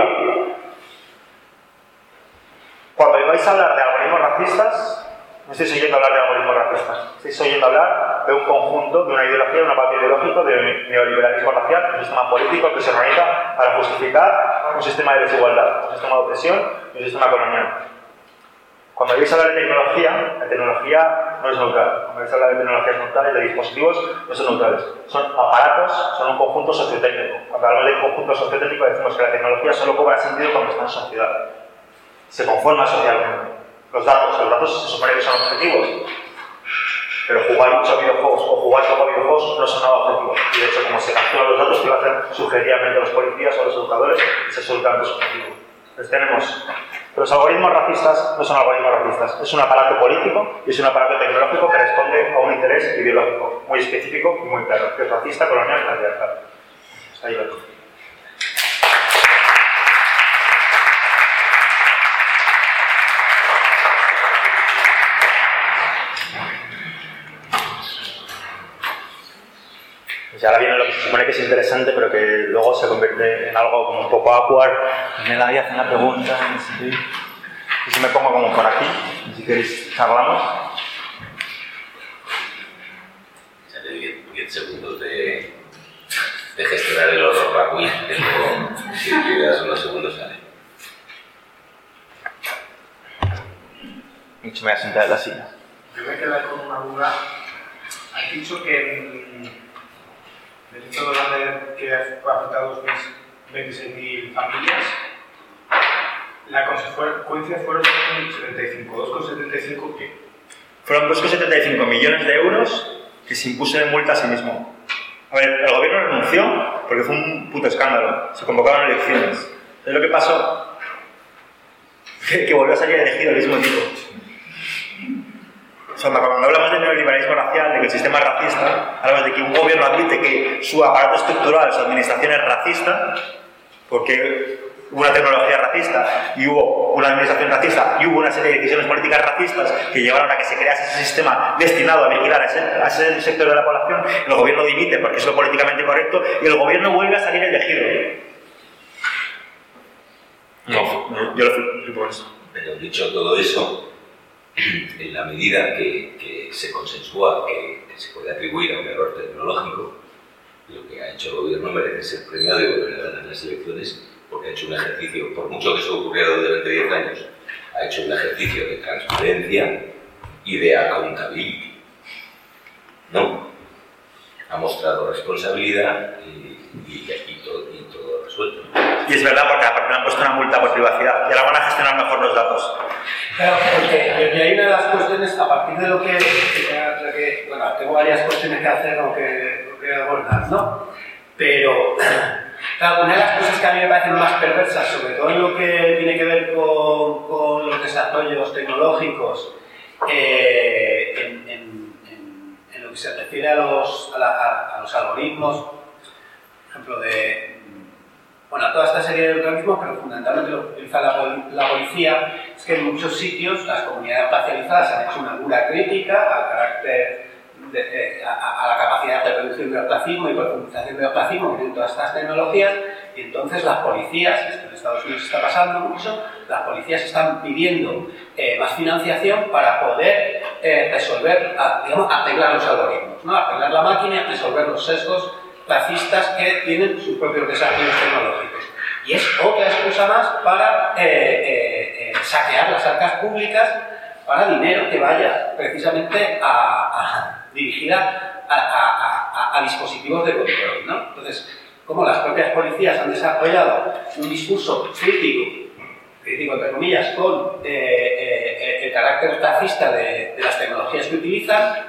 cuando vais a hablar de algoritmos racistas, no estáis oyendo hablar de algoritmos racistas, estáis oyendo hablar de un conjunto, de una ideología, de un aparato ideológico, de neoliberalismo racial, un sistema político que se organiza para justificar un sistema de desigualdad, un sistema de opresión y un sistema colonial. Cuando vais a hablar de tecnología, la tecnología no es neutral. Cuando vais a hablar de tecnologías neutrales, de dispositivos, no son neutrales. Son aparatos, son un conjunto sociotécnico. Cuando hablamos de conjunto sociotécnico decimos que la tecnología solo cobra sentido cuando está en sociedad. Se conforma socialmente. Los datos, los datos se supone que son objetivos, pero jugar mucho a videojuegos o jugar poco a videojuegos no son nada objetivos. Y de hecho, como se capturan los datos que lo hacen subjetivamente los policías o los educadores, es absolutamente subjetivo. Entonces tenemos, los algoritmos racistas no son algoritmos racistas, es un aparato político y es un aparato tecnológico que responde a un interés ideológico muy específico y muy claro, que es racista, colonial y patriarcal. Ahí lo dejo. Y ahora viene lo que se supone que es interesante, pero que luego se convierte en algo como un poco awkward. Me la hace una pregunta, no sé qué. Y si me pongo como por aquí, si queréis charlamos. diez segundos de, de gestionar el horror Racuí, que luego, si quedas unos segundos, sale. Y me voy a sentar en la silla. Yo me quedé con una duda. Has dicho que del hecho de que ha afectado a veintiséis mil familias, la consecuencia fueron dos coma setenta y cinco. ¿dos coma setenta y cinco qué? Fueron dos coma setenta y cinco millones de euros que se impuso de multa a sí mismo. A ver, el gobierno renunció porque fue un puto escándalo. Se convocaron elecciones. ¿Sabes lo que pasó? Que, que volvió a salir elegido el mismo tipo. O sea, cuando hablamos de neoliberalismo racial, de que el sistema es racista, hablamos de que un gobierno admite que su aparato estructural, su administración es racista, porque hubo una tecnología racista y hubo una administración racista y hubo una serie de decisiones políticas racistas que llevaron a que se crease ese sistema destinado a vigilar a ese, a ese sector de la población. El gobierno dimite porque es lo políticamente correcto y el gobierno vuelve a salir elegido. No, yo lo flipo por eso. Pero dicho todo eso, en la medida que, que se consensúa que, que se puede atribuir a un error tecnológico, lo que ha hecho el gobierno merece ser premiado y volver a ganar las elecciones, porque ha hecho un ejercicio, por mucho que eso ocurriera durante diez años, ha hecho un ejercicio de transparencia y de accountability. No, ha mostrado responsabilidad y, y, y, todo, y todo resuelto. Y es verdad, porque aparte le han puesto una multa por privacidad y ahora van a gestionar mejor los datos. Claro, porque y hay una de las cuestiones, a partir de lo que, que, que bueno, tengo varias cuestiones que hacer o que, que abordar, ¿no? Pero, claro, una de las cosas que a mí me parecen más perversas, sobre todo en lo que tiene que ver con, con los desarrollos tecnológicos, eh, en, en, en, en lo que se refiere a los, a, la, a, a los algoritmos, por ejemplo, de bueno, a toda esta serie de organismos, pero fundamentalmente lo que utiliza la, pol la policía, es que en muchos sitios las comunidades racializadas han hecho una dura crítica al carácter, de, eh, a, a la capacidad de reproducción del racismo y profundización del racismo que tienen todas estas tecnologías, y entonces las policías, esto en Estados Unidos está pasando mucho, las policías están pidiendo eh, más financiación para poder eh, resolver, a, digamos, arreglar los algoritmos, ¿no? Arreglar la máquina y resolver los sesgos racistas que tienen sus propios desafíos tecnológicos. Y es otra excusa más para eh, eh, eh, saquear las arcas públicas para dinero que vaya precisamente a, a, dirigida a, a, a, a dispositivos de control, ¿no? Entonces, como las propias policías han desarrollado un discurso crítico, crítico entre comillas, con eh, eh, el carácter fascista de, de las tecnologías que utilizan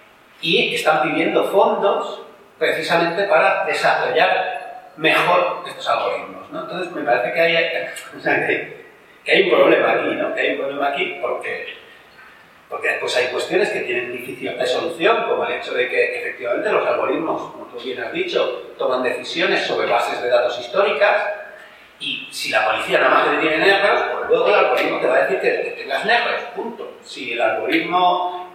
y están pidiendo fondos precisamente para desarrollar mejor estos algoritmos, ¿no? Entonces, me parece que hay, o sea, que, que hay un problema aquí, ¿no? Que hay un problema aquí porque, porque después hay cuestiones que tienen difícil de solución, como el hecho de que efectivamente los algoritmos, como tú bien has dicho, toman decisiones sobre bases de datos históricas y si la policía nada más te detiene negros, pues luego el algoritmo te va a decir que tengas negros, punto. Si el algoritmo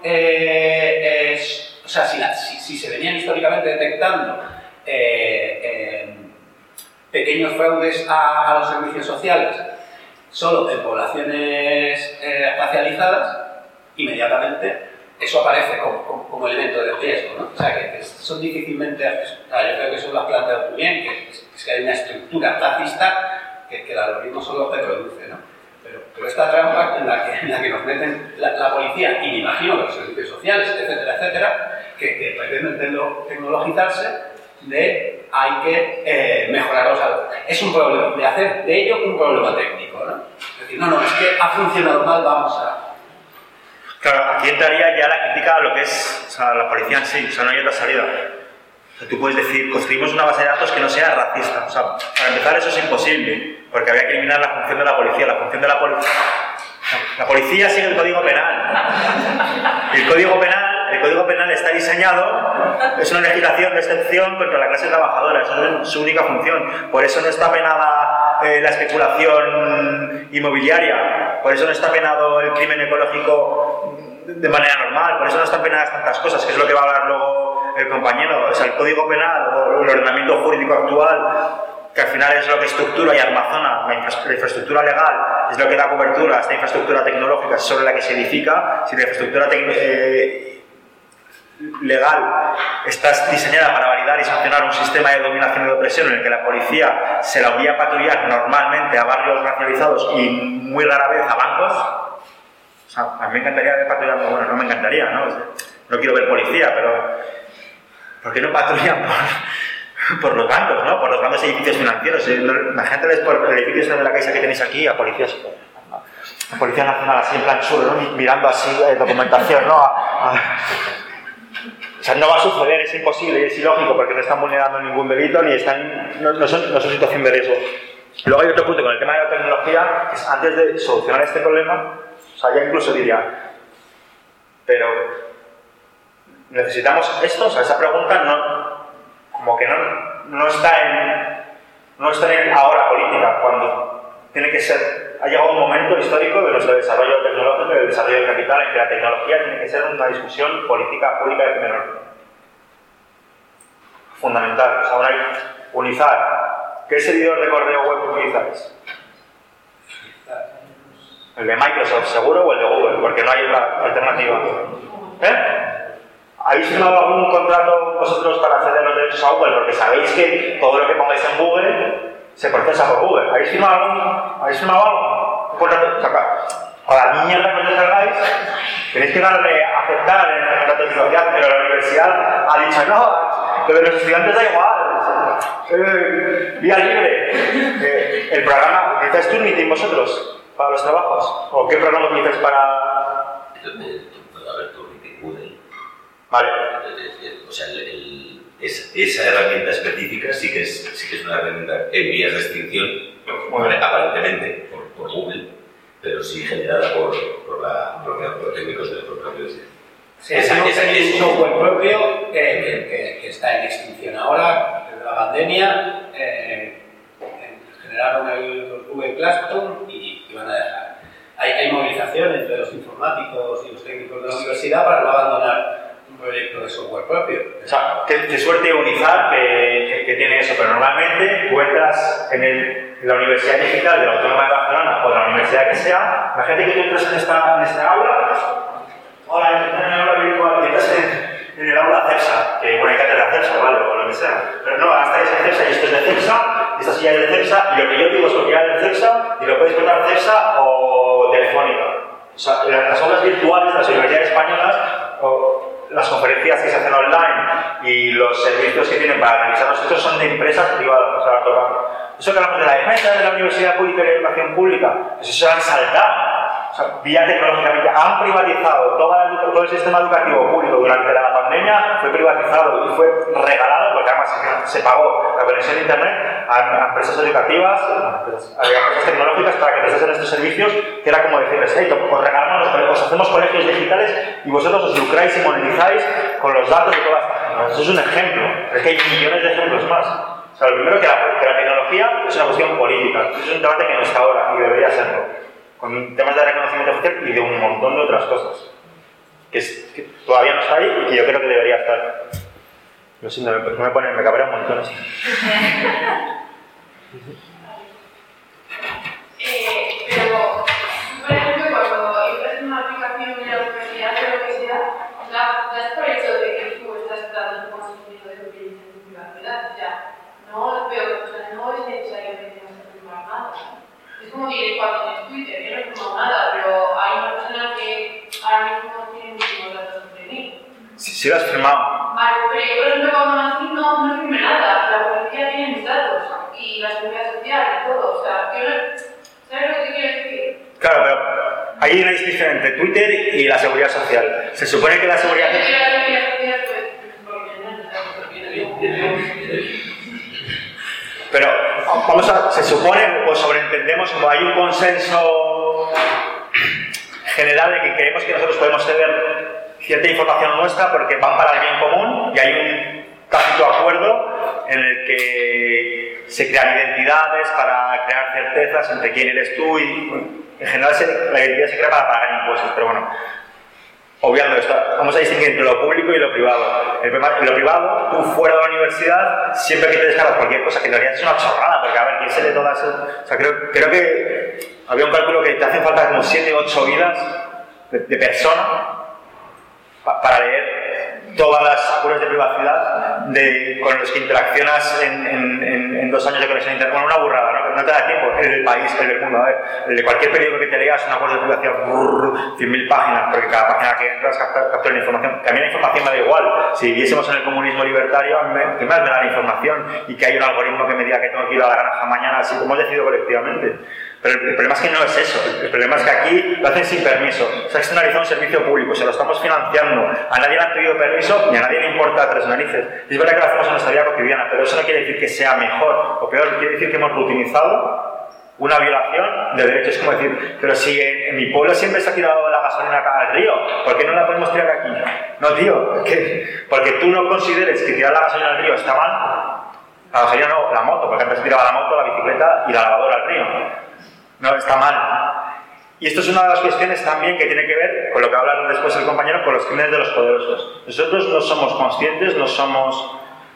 eh, es... O sea, si, la, si, si se venían históricamente detectando eh, eh, pequeños fraudes a, a los servicios sociales solo en poblaciones eh, racializadas, inmediatamente eso aparece como, como, como elemento de riesgo, ¿no? O sea, que, que son difícilmente... O sea, yo creo que eso lo has planteado tú bien, que es, es que hay una estructura racista que, que el algoritmo solo reproduce, ¿no? Pero, pero esta trampa en la que, en la que nos meten la, la policía, y me imagino que los servicios sociales, etcétera, etcétera, que, que pretenden tecnologizarse, de hay que eh, mejorar los algoritmos. Es un problema, de hacer de ello un problema técnico, ¿no? Es decir, no, no, es que ha funcionado mal, vamos a... Claro, aquí entraría ya la crítica a lo que es, o sea, la policía en sí, o sea, no hay otra salida. O sea, tú puedes decir, construimos una base de datos que no sea racista. O sea, para empezar eso es imposible, porque habría que eliminar la función de la policía. La función de la policía... La policía sigue el Código Penal. El Código Penal, el Código Penal está diseñado, es una legislación de excepción contra la clase trabajadora, esa es su única función. Por eso no está penada eh, la especulación inmobiliaria, por eso no está penado el crimen ecológico de manera normal, por eso no están penadas tantas cosas, que es lo que va a hablar luego el compañero. O sea, el Código Penal o el ordenamiento jurídico actual, que al final es lo que estructura y almacena la, infra la infraestructura legal, es lo que da cobertura a esta infraestructura tecnológica sobre la que se edifica. Si la infraestructura eh, legal está diseñada para validar y sancionar un sistema de dominación y de opresión en el que la policía se la envía a patrullar normalmente a barrios racializados y muy rara vez a bancos, o sea, a mí me encantaría ver patrullar, bueno, no me encantaría, ¿no? No quiero ver policía, pero ¿por qué no patrullan por, por los bancos, ¿no? Por los grandes edificios financieros? Imagínate por el edificio de la Caixa que tenéis aquí a policías, a Policía Nacional así en plan chulo, ¿no? Mirando así eh, documentación, ¿no? A, a... O sea, no va a suceder, es imposible y es ilógico porque no están vulnerando ningún delito ni están, no, no, son, no son situación de riesgo. Luego hay otro punto con el tema de la tecnología, que es antes de solucionar este problema, o sea, ya incluso diría, pero necesitamos esto, o sea, esa pregunta no, como que no, no está en, no está en ahora política, cuando tiene que ser, ha llegado un momento histórico de nuestro desarrollo tecnológico y del desarrollo del capital en que la tecnología tiene que ser una discusión política pública de primer orden. Fundamental, o sea, una, unizar. ¿Qué servidor de correo web utilizáis? ¿El de Microsoft seguro o el de Google? Porque no hay otra alternativa. ¿Eh? ¿Habéis firmado algún contrato vosotros para acceder a los derechos a Google? Porque sabéis que todo lo que pongáis en Google se procesa por Google. ¿Habéis firmado algún? ¿Habéis firmado algo? ¿Un contrato? O sea, a la mierda que os descargáis, tenéis que darle a aceptar en el contrato de privacidad, pero la universidad ha dicho no, lo de los estudiantes da igual, eh, vía libre. Eh, el programa, ¿utilizáis Turnitin vosotros para los trabajos? ¿O qué programa utilizáis para...? A ver, Turnitin, Google. Vale. O sea, el, el, es, esa herramienta específica sí que, es, sí que es una herramienta en vías de extinción, bueno, aparentemente por, por Google, pero sí generada por, por, la, por, por técnicos de la propia universidad. Sí, esa, esa, es un software propio que, que, que, que está en extinción ahora, desde la pandemia. Eh, generaron el Google Classroom y, y van a dejar. Hay, hay movilización entre los informáticos y los técnicos de la universidad para no abandonar un proyecto de software propio. O sea, qué, qué suerte unizar que, que, que tiene eso, pero normalmente tú entras en, el, en la Universidad Digital de la Autónoma de Barcelona o de la universidad que sea, imagínate que tú entras en esta, en esta aula, hola, entras en el aula virtual y entras en, en el aula CEPSA, que bueno, hay que hacer la CEPSA, ¿vale? O lo que sea, pero no, hasta esa CEPSA y esto es de CEPSA, esta silla es de CEPSA, y lo que yo digo es copiar de CEPSA y lo puedes contar CEPSA o Telefónica. O sea, las aulas virtuales de las universidades españolas, o las conferencias que se hacen online y los servicios que tienen para realizar los hechos son de empresas privadas. O sea, eso que hablamos de la defensa de la universidad pública y la educación pública, eso se lo han saltado. O sea, vía tecnológicamente han privatizado toda la, todo el sistema educativo público durante la pandemia, fue privatizado y fue regalado, porque además se pagó la conexión de internet a, a empresas educativas, a empresas, a empresas tecnológicas para que prestasen estos servicios, que era como decirles, hey, os regalamos, los, os hacemos colegios digitales y vosotros os lucráis y monetizáis con los datos de todas estas cosas. Eso es un ejemplo, pero es que hay millones de ejemplos más. O sea, lo primero que la, que la tecnología es una cuestión política, es un debate que no está ahora y debería serlo, con temas de reconocimiento oficial y de un montón de otras cosas, que, es, que todavía no está ahí y que yo creo que debería estar. Lo siento, me, me, pone, me cabrea un montón así. eh, pero, por ejemplo, cuando entras en una aplicación de la universidad o lo que sea, o sea, das por hecho de que tú estás dando tu consentimiento de lo que dice tu privacidad. O sea, no, pero, o sea, no es necesario que tengas que firmar nada. Es como que cuando tienes Twitter, yo no he firmado nada, pero hay una persona que ahora mismo no tiene muchísimos datos sobre mí. Sí, sí lo has firmado. Vale, pero yo, por ejemplo, cuando nací no, no firmé nada. La policía tiene mis datos y la seguridad social y todo. O sea, yo no... ¿Sabes lo que quiero decir? Claro, pero hay una distinción entre Twitter y la seguridad social. Se supone que la seguridad social... La seguridad social, pues, porque no necesitamos. Pero vamos a, se supone o sobreentendemos como hay un consenso general de que creemos que nosotros podemos tener cierta información nuestra porque van para el bien común y hay un tácito acuerdo en el que se crean identidades para crear certezas entre quién eres tú y bueno, en general se, la identidad se crea para pagar impuestos, pero bueno, obviando esto, vamos a distinguir entre lo público y lo privado. En lo privado, tú fuera de la universidad, siempre que te descargas cualquier cosa, que en realidad es una chorrada, porque a ver, ¿quién se lee todas esas? O sea, creo, creo que había un cálculo que te hacen falta como siete u ocho vidas de, de persona pa, para leer todas las acuerdos de privacidad de, con los que interaccionas en, en, en, en dos años de conexión a internet. Bueno, una burrada, ¿no? No te da tiempo, el del país, el del mundo, a ver, el de cualquier periódico que te leas, un acuerdo de privacidad, brrr, cien mil páginas, porque cada página que entras captura la información. Que a mí la información me da igual. Si viviésemos en el comunismo libertario, a mí me, que más me da la información y que hay un algoritmo que me diga que tengo que ir a la granja mañana, así como hemos decidido colectivamente. Pero el, el problema es que no es eso, el problema es que aquí lo hacen sin permiso, se ha externalizado un servicio público, se lo estamos financiando, a nadie le han pedido permiso ni a nadie le importa tres narices. Y es verdad que lo hacemos en nuestra vida cotidiana, pero eso no quiere decir que sea mejor o peor, quiere decir que hemos reutilizado una violación de derechos. Es como decir, pero si en, en mi pueblo siempre se ha tirado la gasolina acá al río, ¿por qué no la podemos tirar aquí? No, tío, ¿qué? Porque tú no consideres que tirar la gasolina al río está mal, la gasolina no, la moto, porque antes se tiraba la moto, la bicicleta y la lavadora al río. No, está mal. Y esto es una de las cuestiones también que tiene que ver con lo que habla después el compañero, con los crímenes de los poderosos. Nosotros no somos conscientes, no somos...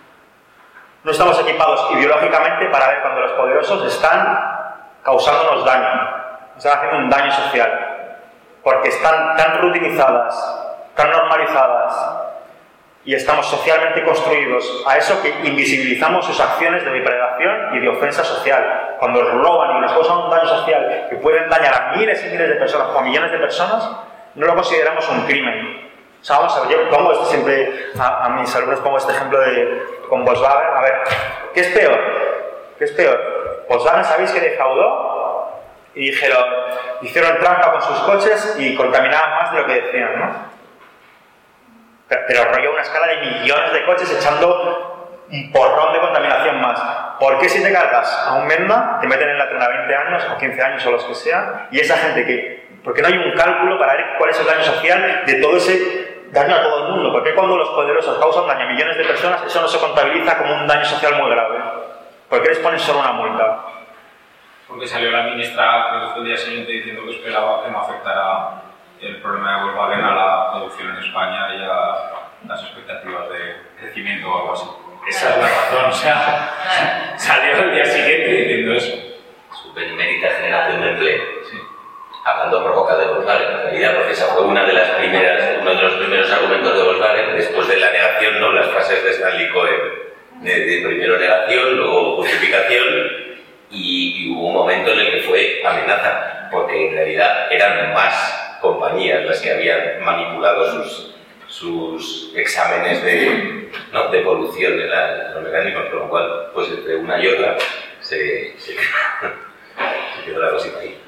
no estamos equipados ideológicamente para ver cuando los poderosos están causándonos daño, están haciendo un daño social, porque están tan reutilizadas, tan normalizadas, y estamos socialmente construidos a eso que invisibilizamos sus acciones de depredación y de ofensa social. Cuando roban y nos causan un daño social que pueden dañar a miles y miles de personas o a millones de personas, no lo consideramos un crimen. O sea, vamos a ver, yo pongo este siempre a, a mis alumnos pongo este ejemplo de con Volkswagen. A ver, ¿qué es peor? ¿Qué es peor? Volkswagen, ¿sabéis que defraudó? Y dijeron, hicieron trampa con sus coches y contaminaban más de lo que decían, ¿no? Pero, pero rollo una escala de millones de coches echando un porrón de contaminación más. ¿Por qué si te cargas a un Menda, te meten en la trena veinte años o quince años o los que sean, y esa gente que... ¿Por qué no hay un cálculo para ver cuál es el daño social de todo ese daño a todo el mundo? ¿Por qué cuando los poderosos causan daño a millones de personas eso no se contabiliza como un daño social muy grave? ¿Por qué les ponen solo una multa? Porque salió la ministra, creo que fue el día siguiente, diciendo que esperaba que no afectara el problema de Volkswagen a la producción en España y a las expectativas de crecimiento o algo así. Esa es la razón, o sea, salió el día siguiente diciendo eso. Su benemérita generación de empleo. Sí. Hablando por boca de Volkswagen, en realidad, porque esa fue una de las primeras, uno de los primeros argumentos de Volkswagen, después de la negación, ¿no? Las frases de Stanley Cohen, de, de primero negación, luego justificación, y, y hubo un momento en el que fue amenaza, porque en realidad eran más compañías las que habían manipulado sus, sus exámenes de, ¿no? de polución de, la, de los mecanismos, con lo cual, pues entre una y otra se, se, se quedó la cosita ahí.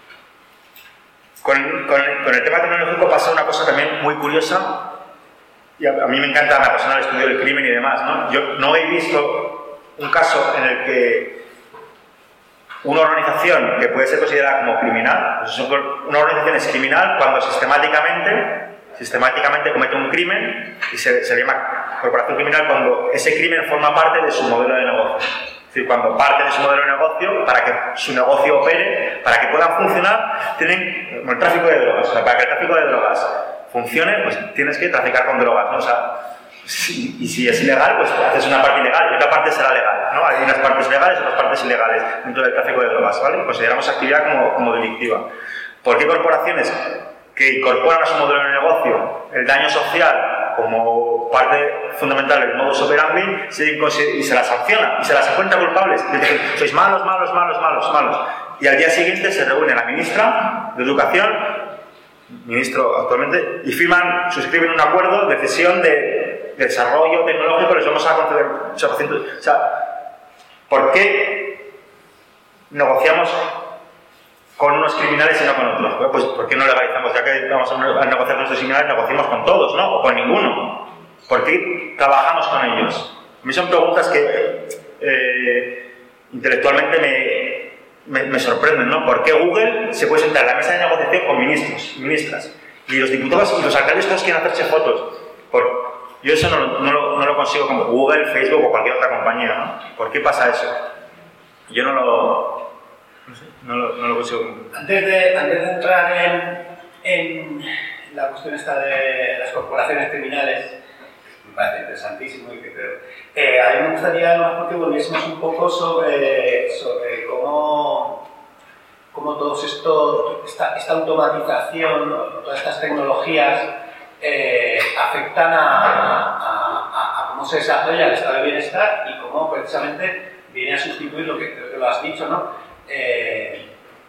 Con, con, con el tema tecnológico pasa una cosa también muy curiosa, y a, a mí me encanta, me apasiona el estudio del crimen y demás, ¿no? Yo no he visto un caso en el que una organización que puede ser considerada como criminal, pues una organización es criminal cuando sistemáticamente, sistemáticamente comete un crimen y se, se llama corporación criminal cuando ese crimen forma parte de su modelo de negocio. Es decir, cuando parte de su modelo de negocio, para que su negocio opere, para que puedan funcionar, tienen como el tráfico de drogas. O sea, para que el tráfico de drogas funcione, pues tienes que traficar con drogas, ¿no? O sea, si, y si es ilegal, pues haces una parte ilegal y otra parte será legal, ¿no? Hay unas partes legales y otras partes ilegales dentro del tráfico de drogas, ¿vale? Consideramos actividad como, como delictiva. ¿Por qué corporaciones que incorporan a su modelo de negocio el daño social como parte fundamental del modus operandi y se las sanciona y se las encuentra culpables? Y dicen, sois malos, malos, malos, malos, malos. Y al día siguiente se reúne la ministra de Educación, ministro actualmente, y firman, suscriben un acuerdo de cesión de, de desarrollo tecnológico, les vamos a conceder ocho por ciento. O sea, ¿por qué negociamos con unos criminales y no con otros? Pues ¿por qué no legalizamos? Ya que vamos a negociar con nuestros criminales, negociamos con todos, ¿no? O con ninguno. ¿Por qué trabajamos con ellos? A mí son preguntas que eh, intelectualmente me, me, me sorprenden, ¿no? ¿Por qué Google se puede sentar en la mesa de negociación con ministros y ministras? Y los diputados y los alcaldes todos quieren hacerse fotos. Por, yo eso no, no, lo, no lo consigo con Google, Facebook o cualquier otra compañía, ¿no? ¿Por qué pasa eso? Yo no lo... No sé, no lo, no lo consigo. Antes de, antes de entrar en, en la cuestión esta de las corporaciones criminales, me parece interesantísimo y que creo. Eh, a mí me gustaría a lo mejor que volviésemos un poco sobre, sobre cómo, cómo todo esto, esta, esta automatización, todas estas tecnologías eh, afectan a, a, a, a cómo se desarrolla el estado de bienestar y cómo precisamente viene a sustituir lo que creo que lo has dicho, ¿no? Eh,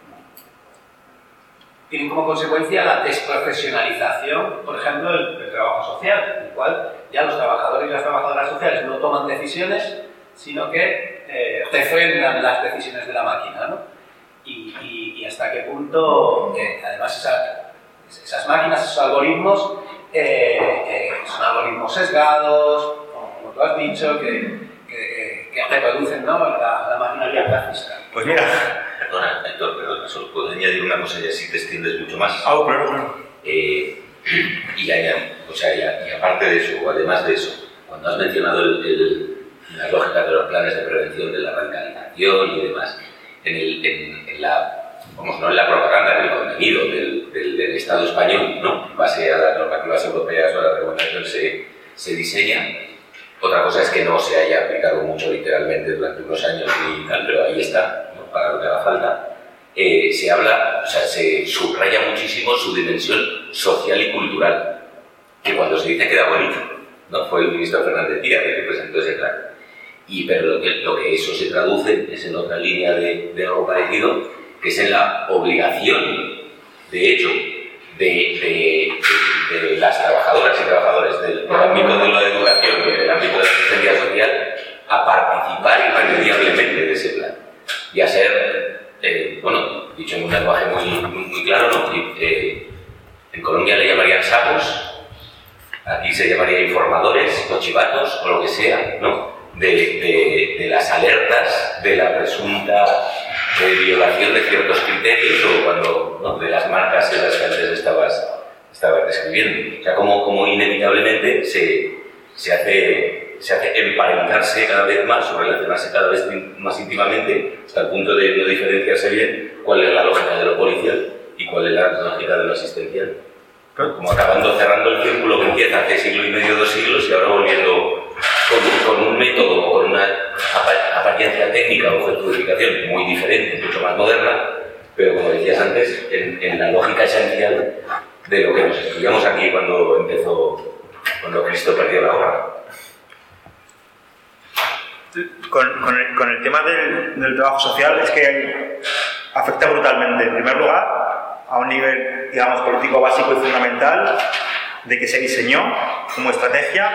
tienen como consecuencia la desprofesionalización, por ejemplo, del, del trabajo social, en el cual ya los trabajadores y las trabajadoras sociales no toman decisiones, sino que eh, refrendan las decisiones de la máquina, ¿no? Y, y, y hasta qué punto, eh, además, esa, esas máquinas, esos algoritmos, eh, eh, son algoritmos sesgados, como, como tú has dicho, que que, que reproducen, ¿no? la, la maquinaria clasista. Pues mira... Perdona, Héctor, pero solo puedo añadir una cosa y así te extiendes mucho más. Ah, claro, claro. Eh, y, hay, o sea, y, y aparte de eso, o además de eso, cuando has mencionado el, el, las lógicas de los planes de prevención de la radicalización y demás, en, el, en, en la, vamos, no en la propaganda, en el contenido del, del, del Estado español, ¿no? En base a las normativas europeas o a la regulación se, se diseña. Otra cosa es que no se haya aplicado mucho literalmente durante unos años y tal, pero ahí está, ¿no? Para lo que haga falta. Eh, se habla, o sea, se subraya muchísimo su dimensión social y cultural, que cuando se dice queda bonito, ¿no? Fue el ministro Fernández Díaz el que presentó ese plan. Y, pero lo que, lo que eso se traduce es en otra línea de, de algo parecido, que es en la obligación, de hecho, de, de, de, de las trabajadoras y trabajadores del, del ámbito de la educación y del ámbito de la asistencia social a participar irremediablemente de ese plan. Y a ser, eh, bueno, dicho en un lenguaje muy, muy, muy claro, ¿no? Y, eh, en Colombia le llamarían sapos, aquí se llamaría informadores o chivatos o lo que sea, ¿no? De, de, de las alertas de la presunta de violación de ciertos criterios o cuando, ¿no? De las marcas en las que antes estabas, estabas describiendo. O sea, como, como inevitablemente se, se, hace, se hace emparentarse cada vez más o relacionarse cada vez más íntimamente hasta el punto de no diferenciarse bien cuál es la lógica de lo policial y cuál es la lógica de lo asistencial. Como acabando cerrando el círculo que empieza hace siglo y medio, dos siglos y ahora volviendo con, con un método o con una apariencia técnica o codificación muy diferente, mucho más moderna, pero como decías antes, en, en la lógica esencial de lo que nos estudiamos aquí cuando empezó, cuando Cristo perdió la hora. Con, con, el, con el tema del, del trabajo social es que afecta brutalmente, en primer lugar, a un nivel nivel, digamos, político básico y fundamental de que se diseñó como estrategia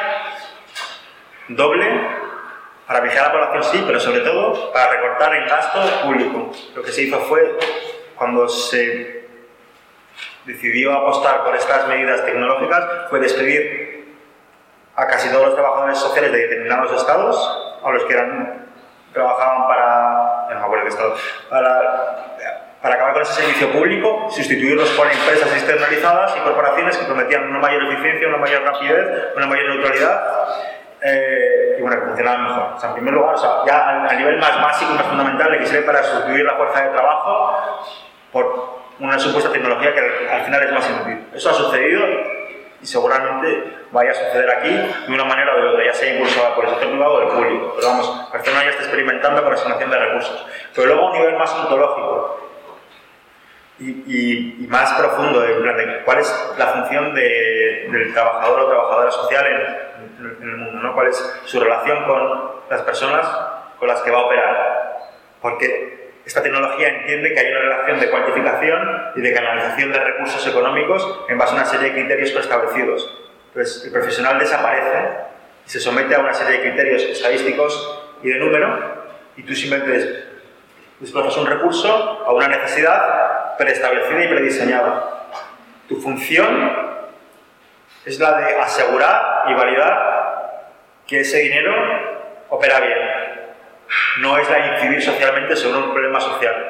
doble para vigilar a la población, sí, pero sobre todo para recortar el gasto público. Lo que se hizo fue, cuando se decidió apostar por estas medidas tecnológicas, fue despedir a casi todos los trabajadores sociales de determinados estados, a los que eran, trabajaban para, no me acuerdo qué estado, para, para acabar con ese servicio público, sustituirlos por empresas externalizadas y corporaciones que prometían una mayor eficiencia, una mayor rapidez, una mayor neutralidad, eh, y bueno, que funcionaban mejor. O sea, en primer lugar, o sea, ya a, a nivel más básico y más fundamental, le quisiera para sustituir la fuerza de trabajo por una supuesta tecnología que al final es más inútil. Eso ha sucedido y seguramente vaya a suceder aquí de una manera o de otra, ya sea impulsada por el sector privado o el público. Pero vamos, Barcelona ya está experimentando con la asignación de recursos. Pero luego a un nivel más ontológico y, y, y más profundo, en plan de cuál es la función de, del trabajador o trabajadora social en, en, en el mundo, ¿no? Cuál es su relación con las personas con las que va a operar. Porque esta tecnología entiende que hay una relación de cuantificación y de canalización de recursos económicos en base a una serie de criterios preestablecidos. Entonces, el profesional desaparece y se somete a una serie de criterios estadísticos y de número, y tú simplemente desplazas un recurso a una necesidad preestablecida y prediseñada. Tu función es la de asegurar y validar que ese dinero opera bien. No es la de incidir socialmente sobre un problema social.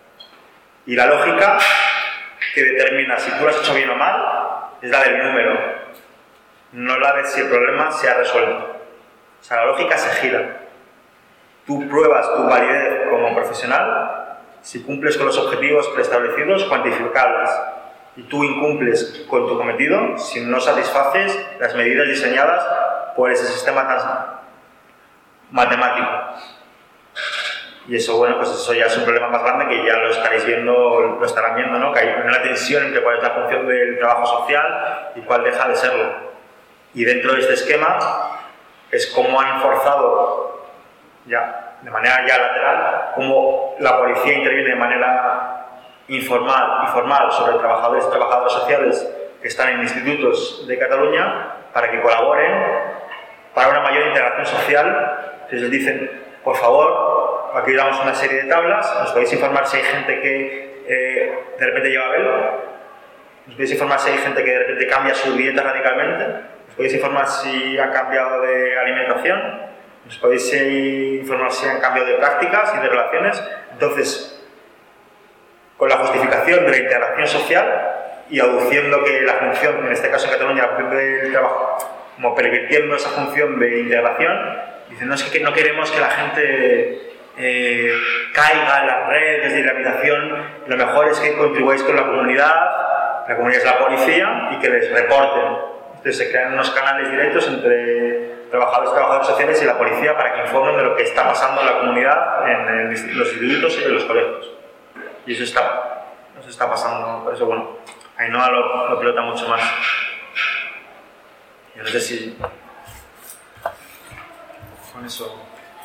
Y la lógica que determina si tú lo has hecho bien o mal es la del número, no la de si el problema se ha resuelto. O sea, la lógica se gira. Tú pruebas tu validez como profesional si cumples con los objetivos preestablecidos, cuantificables. Y tú incumples con tu cometido si no satisfaces las medidas diseñadas por ese sistema tan matemático. Y eso, bueno, pues eso ya es un problema más grande que ya lo estaréis viendo, lo estarán viendo, ¿no? Que hay una tensión entre cuál es la función del trabajo social y cuál deja de serlo. Y dentro de este esquema es cómo han forzado, ya, de manera ya lateral, cómo la policía interviene de manera informal y formal sobre trabajadores y trabajadoras sociales que están en institutos de Cataluña para que colaboren para una mayor integración social. Entonces les dicen, por favor, aquí damos una serie de tablas, nos podéis informar si hay gente que eh, de repente lleva velo, nos podéis informar si hay gente que de repente cambia su dieta radicalmente, nos podéis informar si han cambiado de alimentación, nos podéis informar si han cambiado de prácticas y de relaciones. Entonces, con la justificación de la integración social y aduciendo que la función, en este caso en Cataluña, la función del trabajo, como pervirtiendo esa función de integración, diciendo es que no queremos que la gente eh, caiga en las redes de dinamización, lo mejor es que contribuáis con la comunidad, la comunidad es la policía, y que les reporten. Entonces se crean unos canales directos entre trabajadores y trabajadoras sociales y la policía para que informen de lo que está pasando en la comunidad, en el, los institutos y en los colegios. Y eso está, eso está pasando, por eso bueno, Ainhoa lo, lo pilota mucho más. Yo no sé si con eso.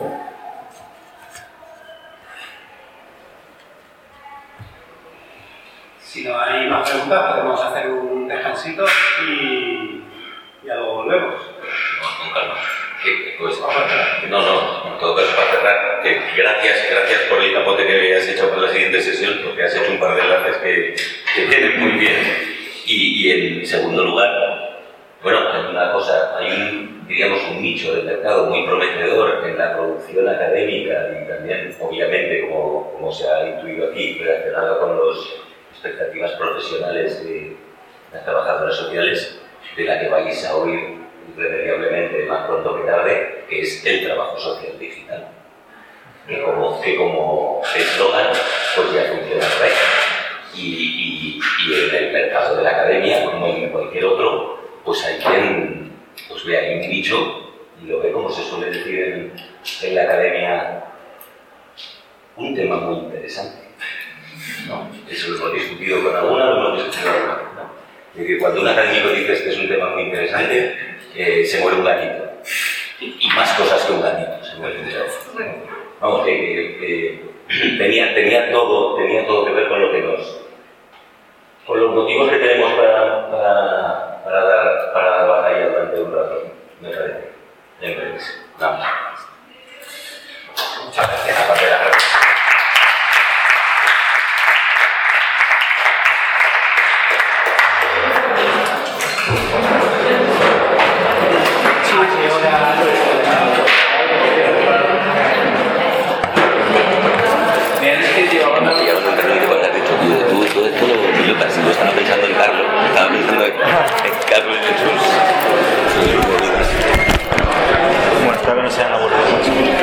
Si no hay más preguntas, podemos hacer un descansito y ya luego volvemos. No, con calma. Que, pues, no, no, en todo caso para cerrar, que gracias, gracias por el capote que has hecho para la siguiente sesión, porque has hecho un par de enlaces que, que vienen muy bien. Y, y en segundo lugar, bueno, hay una cosa, hay un, diríamos, un nicho del mercado muy prometedor en la producción académica y también, obviamente, como, como se ha intuido aquí, relacionado con las expectativas profesionales de las trabajadoras sociales, de la que vais a oír irremediablemente más pronto que tarde, que es el trabajo social digital. Que como, que como eslogan, pues ya funciona por ahí. Y, y, y en el mercado de la academia, como en cualquier otro, pues hay quien pues ve ahí un nicho y lo ve, como se suele decir en, en la academia, un tema muy interesante, ¿no? Eso lo hemos discutido con alguna, lo hemos discutido con alguna, ¿no? Es decir, cuando un académico dice este es un tema muy interesante, eh, se muere un gatito. Y, y más cosas que un gatito, se muere un gatito. Vamos, que, que, que tenía, tenía, todo, tenía todo que ver con lo que nos Con los motivos que tenemos para, para, para, dar, para dar batalla durante un rato, me parece. En breves. Vamos. Muchas gracias. Aparte de la gracia. Todo esto lo pilotas, yo estaba pensando en Carlos, estaba pensando en Carlos y en sus, sus movidas. Bueno, espero que no sean aburridos.